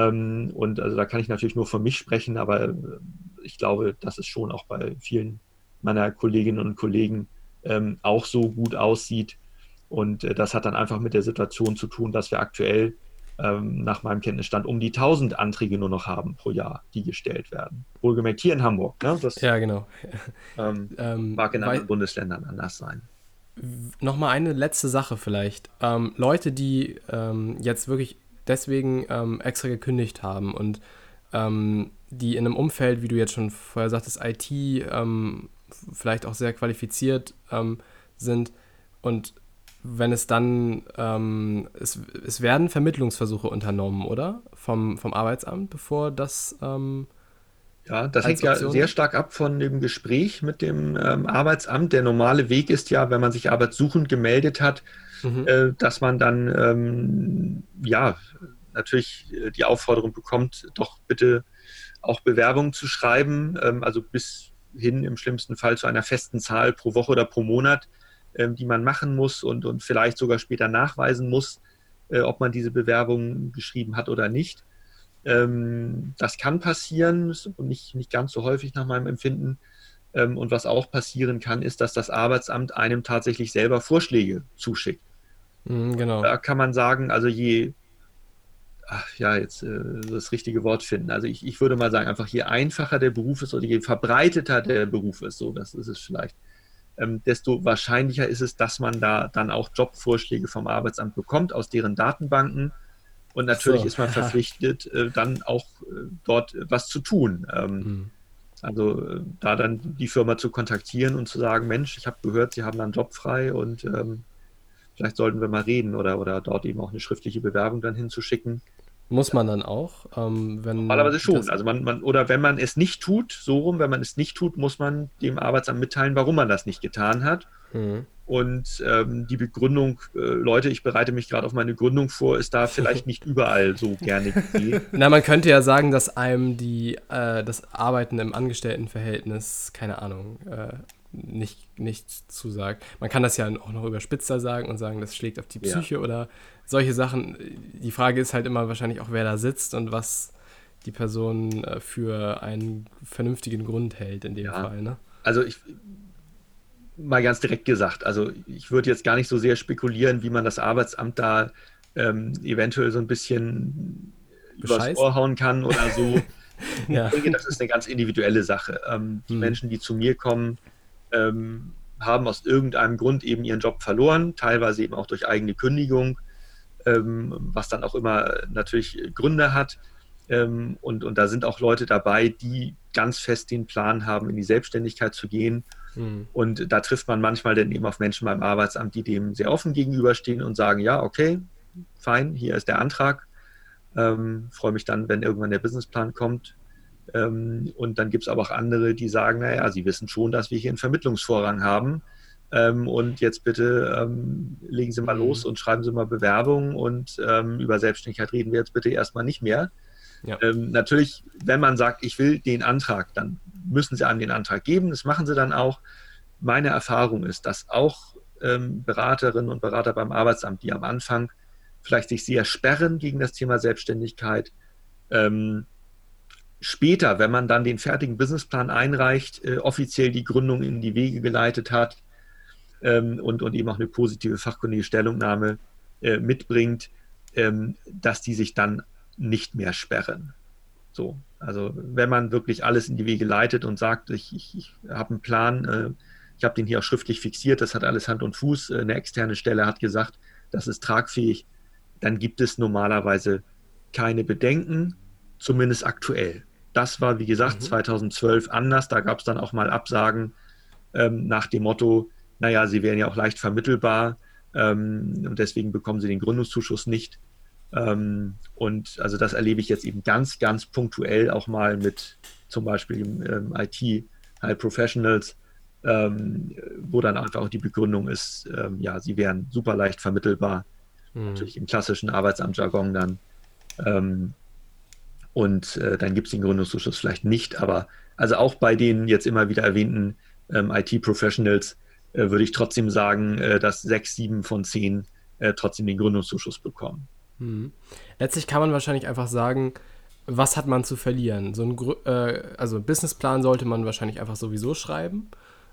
Und also da kann ich natürlich nur von mich sprechen, aber ich glaube, dass es schon auch bei vielen meiner Kolleginnen und Kollegen auch so gut aussieht. Und das hat dann einfach mit der Situation zu tun, dass wir aktuell nach meinem Kenntnisstand um die 1000 Anträge nur noch haben pro Jahr, die gestellt werden. Wohlgemerkt hier in Hamburg. Ne? Das Ja, genau. mag in anderen Bundesländern anders sein. Nochmal eine letzte Sache vielleicht. Leute, die jetzt wirklich deswegen extra gekündigt haben und die in einem Umfeld, wie du jetzt schon vorher sagtest, IT, vielleicht auch sehr qualifiziert sind, und wenn es dann, es werden Vermittlungsversuche unternommen, oder? Vom Arbeitsamt, bevor das Ja, das hängt Option ja sehr stark ab von dem Gespräch mit dem Arbeitsamt. Der normale Weg ist ja, wenn man sich arbeitssuchend gemeldet hat, dass man dann natürlich die Aufforderung bekommt, doch bitte auch Bewerbungen zu schreiben, also bis hin im schlimmsten Fall zu einer festen Zahl pro Woche oder pro Monat, die man machen muss und vielleicht sogar später nachweisen muss, ob man diese Bewerbung geschrieben hat oder nicht. Das kann passieren und nicht ganz so häufig nach meinem Empfinden. Und was auch passieren kann, ist, dass das Arbeitsamt einem tatsächlich selber Vorschläge zuschickt. Genau. Da kann man sagen, also das richtige Wort finden. Also ich würde mal sagen, einfach je einfacher der Beruf ist oder je verbreiteter der Beruf ist, so das ist es vielleicht, desto wahrscheinlicher ist es, dass man da dann auch Jobvorschläge vom Arbeitsamt bekommt aus deren Datenbanken. Und natürlich ist man verpflichtet, dann auch dort was zu tun. Also da dann die Firma zu kontaktieren und zu sagen, Mensch, ich habe gehört, Sie haben da einen Job frei und vielleicht sollten wir mal reden oder dort eben auch eine schriftliche Bewerbung dann hinzuschicken. Muss man dann auch, Normalerweise schon. Also oder wenn man es nicht tut, wenn man es nicht tut, muss man dem Arbeitsamt mitteilen, warum man das nicht getan hat. Und die Begründung, Leute, ich bereite mich gerade auf meine Gründung vor, ist da vielleicht nicht überall so gerne gesehen. Na, man könnte ja sagen, dass einem das Arbeiten im Angestelltenverhältnis, keine Ahnung, nicht zusagt. Man kann das ja auch noch überspitzter sagen und sagen, das schlägt auf die Psyche oder solche Sachen. Die Frage ist halt immer wahrscheinlich auch, wer da sitzt und was die Person für einen vernünftigen Grund hält in dem Fall. Ne? Also mal ganz direkt gesagt, also ich würde jetzt gar nicht so sehr spekulieren, wie man das Arbeitsamt da eventuell so ein bisschen übers Ohr hauen kann oder so. Ich denke, das ist eine ganz individuelle Sache. Die Menschen, die zu mir kommen, haben aus irgendeinem Grund eben ihren Job verloren, teilweise eben auch durch eigene Kündigung, was dann auch immer natürlich Gründe hat. Und da sind auch Leute dabei, die ganz fest den Plan haben, in die Selbstständigkeit zu gehen. Und da trifft man manchmal dann eben auf Menschen beim Arbeitsamt, die dem sehr offen gegenüberstehen und sagen, ja, okay, fein, hier ist der Antrag. Freue mich dann, wenn irgendwann der Businessplan kommt. Und dann gibt es aber auch andere, die sagen, naja, sie wissen schon, dass wir hier einen Vermittlungsvorrang haben. Und jetzt bitte legen Sie mal los und schreiben Sie mal Bewerbungen und über Selbstständigkeit reden wir jetzt bitte erstmal nicht mehr. Ja. Natürlich, wenn man sagt, ich will den Antrag, dann müssen Sie einem den Antrag geben. Das machen Sie dann auch. Meine Erfahrung ist, dass auch Beraterinnen und Berater beim Arbeitsamt, die am Anfang vielleicht sich sehr sperren gegen das Thema Selbstständigkeit, später, wenn man dann den fertigen Businessplan einreicht, offiziell die Gründung in die Wege geleitet hat und eben auch eine positive fachkundige Stellungnahme mitbringt, dass die sich dann nicht mehr sperren. So, also wenn man wirklich alles in die Wege leitet und sagt, ich habe einen Plan, ich habe den hier auch schriftlich fixiert, das hat alles Hand und Fuß, eine externe Stelle hat gesagt, das ist tragfähig, dann gibt es normalerweise keine Bedenken, zumindest aktuell. Das war, wie gesagt, 2012 anders. Da gab es dann auch mal Absagen nach dem Motto, naja, sie wären ja auch leicht vermittelbar und deswegen bekommen sie den Gründungszuschuss nicht. Und also das erlebe ich jetzt eben ganz, ganz punktuell auch mal mit zum Beispiel IT High Professionals, wo dann einfach auch die Begründung ist, ja, sie wären super leicht vermittelbar, natürlich im klassischen Arbeitsamtjargon dann. Und dann gibt es den Gründungszuschuss vielleicht nicht, aber also auch bei den jetzt immer wieder erwähnten IT-Professionals würde ich trotzdem sagen, dass 6, 7 von 10 trotzdem den Gründungszuschuss bekommen. Letztlich kann man wahrscheinlich einfach sagen, was hat man zu verlieren? So ein Businessplan sollte man wahrscheinlich einfach sowieso schreiben.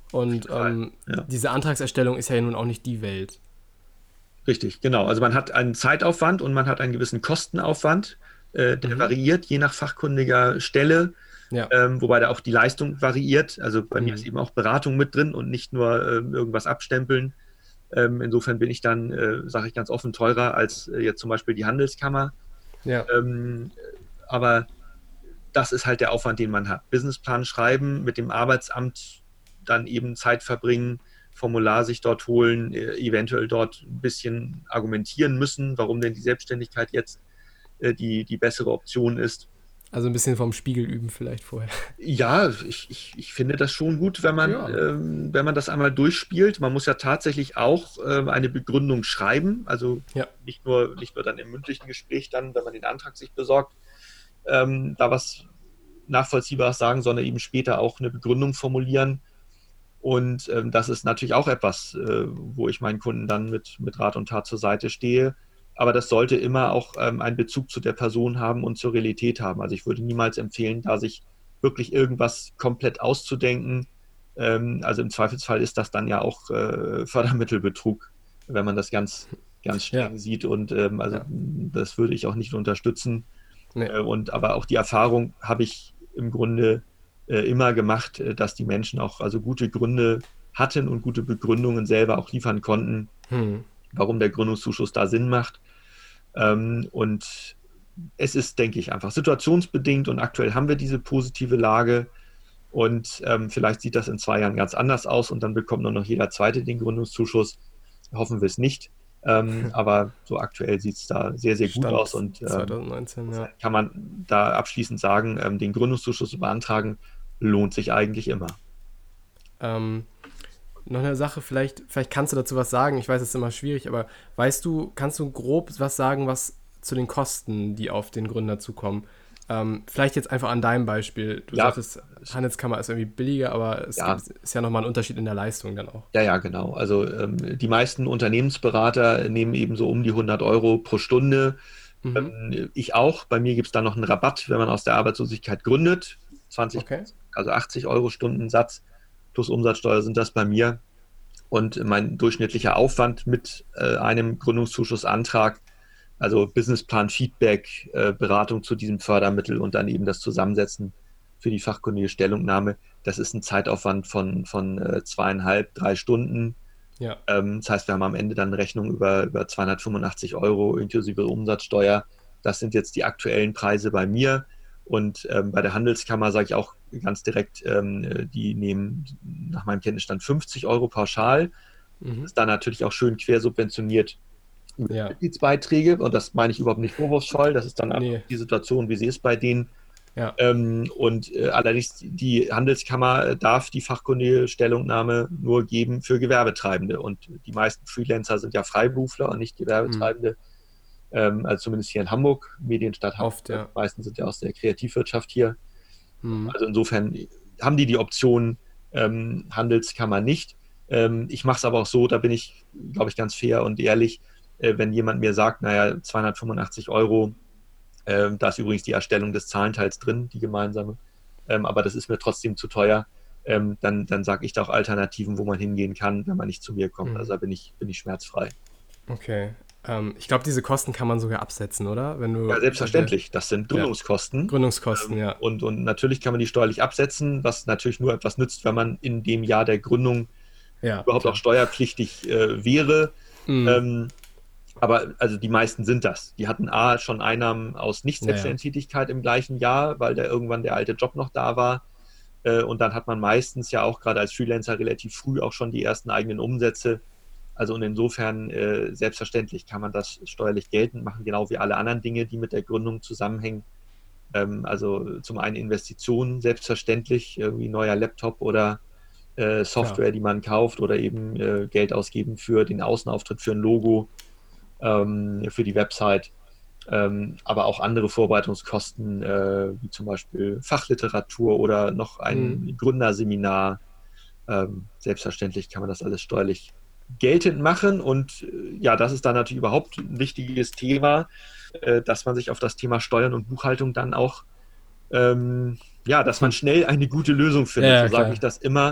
Und diese Antragserstellung ist ja nun auch nicht die Welt. Richtig, genau. Also man hat einen Zeitaufwand und man hat einen gewissen Kostenaufwand, der variiert je nach fachkundiger Stelle, Ja. wobei da auch die Leistung variiert. Also bei mir ist eben auch Beratung mit drin und nicht nur irgendwas abstempeln. Insofern bin ich dann, sage ich ganz offen, teurer als jetzt zum Beispiel die Handelskammer. Ja. Aber das ist halt der Aufwand, den man hat. Businessplan schreiben, mit dem Arbeitsamt dann eben Zeit verbringen, Formular sich dort holen, eventuell dort ein bisschen argumentieren müssen, warum denn die Selbstständigkeit jetzt die bessere Option ist. Also ein bisschen vom Spiegel üben vielleicht vorher. Ja, ich finde das schon gut, wenn man das einmal durchspielt. Man muss ja tatsächlich auch eine Begründung schreiben, also nicht nur dann im mündlichen Gespräch dann, wenn man den Antrag sich besorgt, da was Nachvollziehbares sagen, sondern eben später auch eine Begründung formulieren. Und das ist natürlich auch etwas, wo ich meinen Kunden dann mit Rat und Tat zur Seite stehe. Aber das sollte immer auch einen Bezug zu der Person haben und zur Realität haben. Also ich würde niemals empfehlen, da sich wirklich irgendwas komplett auszudenken. Also im Zweifelsfall ist das dann ja auch Fördermittelbetrug, wenn man das ganz streng sieht. Und das würde ich auch nicht unterstützen. Nee. Aber auch die Erfahrung habe ich im Grunde immer gemacht, dass die Menschen auch also gute Gründe hatten und gute Begründungen selber auch liefern konnten, warum der Gründungszuschuss da Sinn macht. Und es ist, denke ich, einfach situationsbedingt und aktuell haben wir diese positive Lage und vielleicht sieht das in 2 Jahren ganz anders aus und dann bekommt nur noch jeder Zweite den Gründungszuschuss. Hoffen wir es nicht. Aber so aktuell sieht es da sehr, sehr gut aus und 2019, kann man da abschließend sagen, den Gründungszuschuss zu beantragen, lohnt sich eigentlich immer. Noch eine Sache, vielleicht kannst du dazu was sagen, ich weiß, es ist immer schwierig, aber kannst du grob was sagen, was zu den Kosten, die auf den Gründer zukommen? Vielleicht jetzt einfach an deinem Beispiel. Du sagtest, Handelskammer ist irgendwie billiger, aber es ist ja nochmal ein Unterschied in der Leistung dann auch. Ja, genau. Also die meisten Unternehmensberater nehmen eben so um die 100 Euro pro Stunde. Ich auch. Bei mir gibt es dann noch einen Rabatt, wenn man aus der Arbeitslosigkeit gründet. 20, also 80 Euro Stundensatz plus Umsatzsteuer sind das bei mir. Und mein durchschnittlicher Aufwand mit einem Gründungszuschussantrag, also Businessplan, Feedback, Beratung zu diesem Fördermittel und dann eben das Zusammensetzen für die fachkundige Stellungnahme, das ist ein Zeitaufwand von 2,5, 3 Stunden. Ja. Das heißt, wir haben am Ende dann eine Rechnung über 285 Euro inklusive Umsatzsteuer. Das sind jetzt die aktuellen Preise bei mir. Und bei der Handelskammer sage ich auch ganz direkt, die nehmen nach meinem Kenntnisstand 50 Euro pauschal. Das ist dann natürlich auch schön quersubventioniert mit Mitgliedsbeiträge. Und das meine ich überhaupt nicht vorwurfsvoll. Das ist dann einfach die Situation, wie sie ist bei denen. Ja. Allerdings die Handelskammer darf die fachkundige Stellungnahme nur geben für Gewerbetreibende. Und die meisten Freelancer sind ja Freiberufler und nicht Gewerbetreibende. Also zumindest hier in Hamburg, Medienstadt Hamburg. Oft, ja. Die meisten sind ja aus der Kreativwirtschaft hier. Also insofern haben die Option Handelskammer nicht. Ich mache es aber auch so, da bin ich, glaube ich, ganz fair und ehrlich, wenn jemand mir sagt, 285 Euro, da ist übrigens die Erstellung des Zahlenteils drin, die gemeinsame, aber das ist mir trotzdem zu teuer, dann sage ich da auch Alternativen, wo man hingehen kann, wenn man nicht zu mir kommt. Also da bin ich schmerzfrei. Okay. Ich glaube, diese Kosten kann man sogar absetzen, oder? Ja, selbstverständlich. Das sind Gründungskosten. Gründungskosten, ja. Und natürlich kann man die steuerlich absetzen, was natürlich nur etwas nützt, wenn man in dem Jahr der Gründung überhaupt auch steuerpflichtig wäre. Aber also die meisten sind das. Die hatten schon Einnahmen aus Nicht-Selbstständigkeit im gleichen Jahr, weil da irgendwann der alte Job noch da war. Und dann hat man meistens ja auch gerade als Freelancer relativ früh auch schon die ersten eigenen Umsätze. Also und insofern selbstverständlich kann man das steuerlich geltend machen, genau wie alle anderen Dinge, die mit der Gründung zusammenhängen. Also zum einen Investitionen, selbstverständlich, irgendwie neuer Laptop oder Software, die man kauft oder eben Geld ausgeben für den Außenauftritt, für ein Logo, für die Website. Aber auch andere Vorbereitungskosten, wie zum Beispiel Fachliteratur oder noch ein Gründerseminar. Selbstverständlich kann man das alles steuerlich geltend machen und das ist dann natürlich überhaupt ein wichtiges Thema, dass man sich auf das Thema Steuern und Buchhaltung dann auch, dass man schnell eine gute Lösung findet. So sage ich das immer.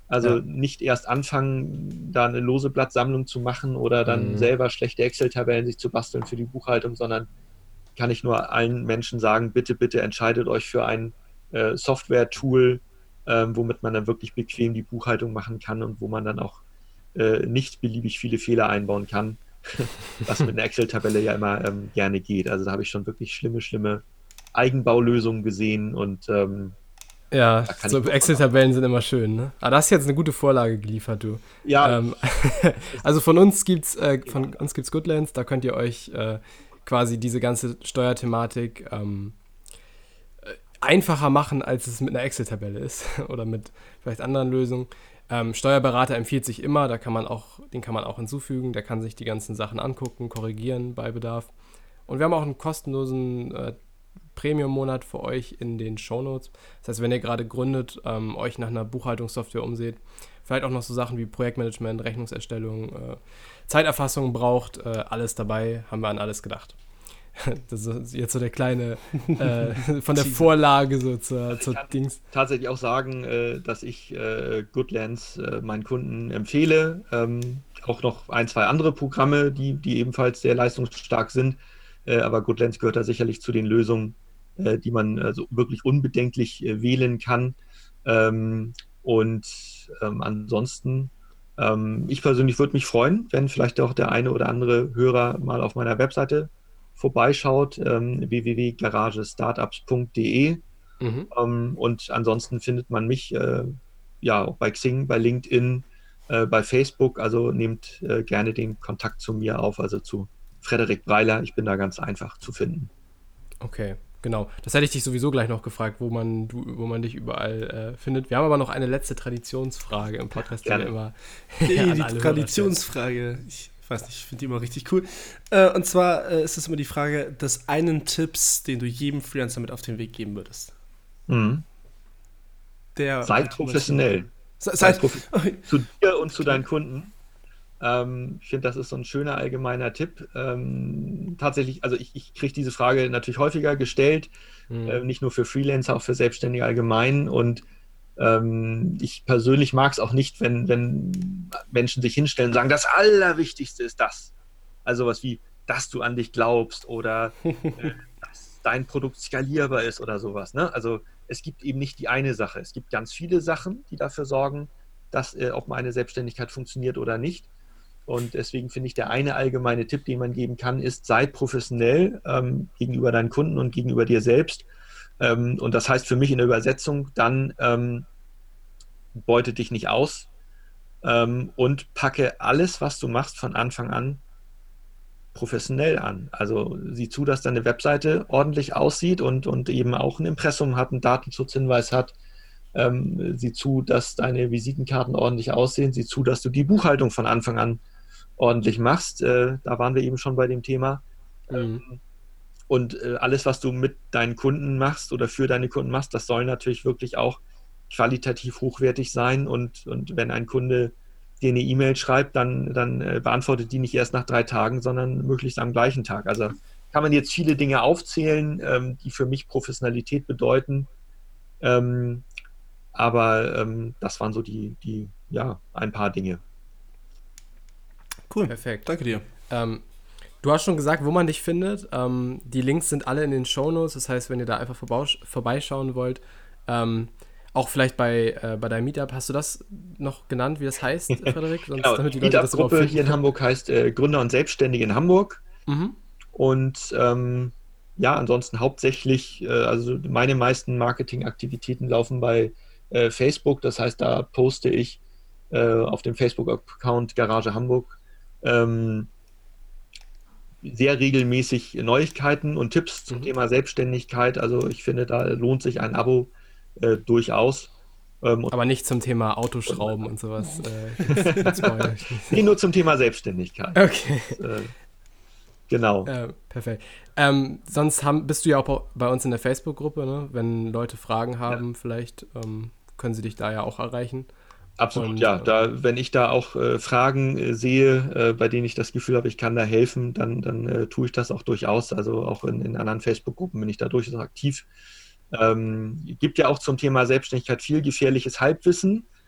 Also Ja. nicht erst anfangen, da eine lose Blattsammlung zu machen oder dann selber schlechte Excel-Tabellen sich zu basteln für die Buchhaltung, sondern kann ich nur allen Menschen sagen, bitte, bitte entscheidet euch für ein Software-Tool, womit man dann wirklich bequem die Buchhaltung machen kann und wo man dann auch nicht beliebig viele Fehler einbauen kann, was mit einer Excel-Tabelle ja immer gerne geht. Also da habe ich schon wirklich schlimme Eigenbaulösungen gesehen und Ja, da kann so ich nur Excel-Tabellen sind immer schön, ne? Aber da hast du jetzt eine gute Vorlage geliefert, du. Ja. Also von uns gibt's Goodlands, da könnt ihr euch quasi diese ganze Steuerthematik einfacher machen, als es mit einer Excel-Tabelle ist oder mit vielleicht anderen Lösungen. Steuerberater empfiehlt sich immer, den kann man auch hinzufügen, der kann sich die ganzen Sachen angucken, korrigieren bei Bedarf. Und wir haben auch einen kostenlosen Premium-Monat für euch in den Shownotes. Das heißt, wenn ihr gerade gründet, euch nach einer Buchhaltungssoftware umseht, vielleicht auch noch so Sachen wie Projektmanagement, Rechnungserstellung, Zeiterfassung braucht, alles dabei, haben wir an alles gedacht. Das ist jetzt so der kleine, von der Vorlage so zur Dings. Tatsächlich auch sagen, dass ich Goodlands meinen Kunden empfehle. Auch noch ein, zwei andere Programme, die ebenfalls sehr leistungsstark sind. Aber Goodlands gehört da sicherlich zu den Lösungen, die man so wirklich unbedenklich wählen kann. Ansonsten, ich persönlich würde mich freuen, wenn vielleicht auch der eine oder andere Hörer mal auf meiner Webseite vorbeischaut, www.garagestartups.de. Und ansonsten findet man mich auch bei Xing, bei LinkedIn, bei Facebook. Also nehmt gerne den Kontakt zu mir auf, also zu Frederik Breiler. Ich bin da ganz einfach zu finden. Okay, genau. Das hätte ich dich sowieso gleich noch gefragt, wo man dich überall findet. Wir haben aber noch eine letzte Traditionsfrage im Podcast, die wir immer die Traditionsfrage. Ich weiß nicht, ich finde die immer richtig cool. Und zwar ist es immer die Frage des einen Tipps, den du jedem Freelancer mit auf den Weg geben würdest. Seid professionell. Seid professionell zu dir und zu deinen Kunden. Ich finde, das ist so ein schöner allgemeiner Tipp. Tatsächlich, also ich kriege diese Frage natürlich häufiger gestellt, nicht nur für Freelancer, auch für Selbstständige allgemein. Und ich persönlich mag es auch nicht, wenn Menschen sich hinstellen und sagen, das Allerwichtigste ist das. Also was wie, dass du an dich glaubst oder dass dein Produkt skalierbar ist oder sowas. Ne? Also es gibt eben nicht die eine Sache. Es gibt ganz viele Sachen, die dafür sorgen, dass ob meine Selbstständigkeit funktioniert oder nicht. Und deswegen finde ich, der eine allgemeine Tipp, den man geben kann, ist, sei professionell gegenüber deinen Kunden und gegenüber dir selbst. Und das heißt für mich in der Übersetzung dann, beute dich nicht aus und packe alles, was du machst, von Anfang an professionell an. Also sieh zu, dass deine Webseite ordentlich aussieht und eben auch ein Impressum hat, einen Datenschutzhinweis hat. Sieh zu, dass deine Visitenkarten ordentlich aussehen. Sieh zu, dass du die Buchhaltung von Anfang an ordentlich machst. Da waren wir eben schon bei dem Thema. Und alles, was du mit deinen Kunden machst oder für deine Kunden machst, das soll natürlich wirklich auch qualitativ hochwertig sein. Und wenn ein Kunde dir eine E-Mail schreibt, dann beantwortet die nicht erst nach 3 Tagen, sondern möglichst am gleichen Tag. Also kann man jetzt viele Dinge aufzählen, die für mich Professionalität bedeuten. Aber das waren so ein paar Dinge. Cool. Perfekt. Danke dir. Du hast schon gesagt, wo man dich findet. Die Links sind alle in den Shownotes. Das heißt, wenn ihr da einfach vorbeischauen wollt, auch vielleicht bei deinem Meetup, hast du das noch genannt, wie das heißt, Frederik? Sonst, genau, damit die die Meetup-Gruppe hier in Hamburg heißt Gründer und Selbstständige in Hamburg. Und ansonsten hauptsächlich, also meine meisten Marketingaktivitäten laufen bei Facebook. Das heißt, da poste ich auf dem Facebook-Account Garage Hamburg sehr regelmäßig Neuigkeiten und Tipps zum Thema Selbstständigkeit. Also ich finde, da lohnt sich ein Abo durchaus. Aber nicht zum Thema Autoschrauben und sowas. Nee, nur zum Thema Selbstständigkeit. Okay. Genau. Perfekt. Sonst bist du ja auch bei uns in der Facebook-Gruppe, ne? Wenn Leute Fragen haben, vielleicht können sie dich da ja auch erreichen. Absolut, und, ja. Wenn ich da auch Fragen sehe, bei denen ich das Gefühl habe, ich kann da helfen, dann tue ich das auch durchaus. Also auch in anderen Facebook-Gruppen bin ich da durchaus aktiv. Gibt ja auch zum Thema Selbstständigkeit viel gefährliches Halbwissen.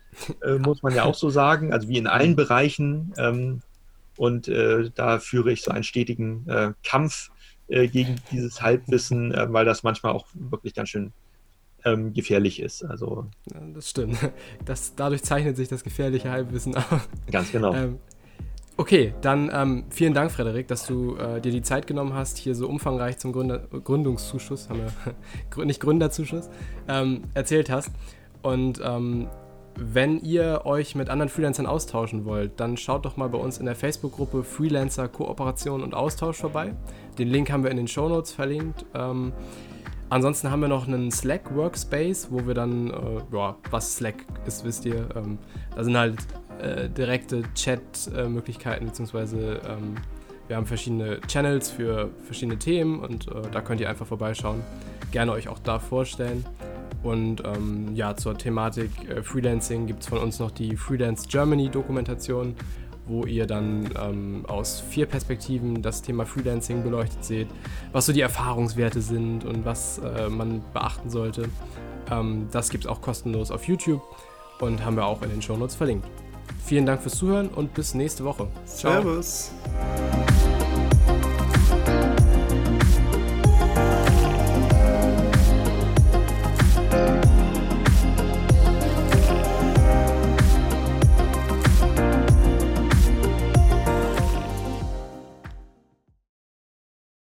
muss man ja auch so sagen, also wie in allen Bereichen. Und da führe ich so einen stetigen Kampf gegen dieses Halbwissen, weil das manchmal auch wirklich ganz schön gefährlich ist. Also, Ja, das stimmt. Dadurch zeichnet sich das gefährliche Halbwissen aus. ganz genau. Okay, dann vielen Dank, Frederik, dass du dir die Zeit genommen hast, hier so umfangreich zum Gründungszuschuss, nicht Gründerzuschuss, erzählt hast. Und wenn ihr euch mit anderen Freelancern austauschen wollt, dann schaut doch mal bei uns in der Facebook-Gruppe Freelancer Kooperation und Austausch vorbei. Den Link haben wir in den Shownotes verlinkt. Ansonsten haben wir noch einen Slack-Workspace, wo wir dann, was Slack ist, wisst ihr, da sind halt direkte Chat-Möglichkeiten, beziehungsweise wir haben verschiedene Channels für verschiedene Themen und da könnt ihr einfach vorbeischauen. Gerne euch auch da vorstellen. Und zur Thematik Freelancing gibt es von uns noch die Freelance Germany Dokumentation, wo ihr dann aus 4 Perspektiven das Thema Freelancing beleuchtet seht, was so die Erfahrungswerte sind und was man beachten sollte. Das gibt es auch kostenlos auf YouTube und haben wir auch in den Shownotes verlinkt. Vielen Dank fürs Zuhören und bis nächste Woche. Ciao. Servus.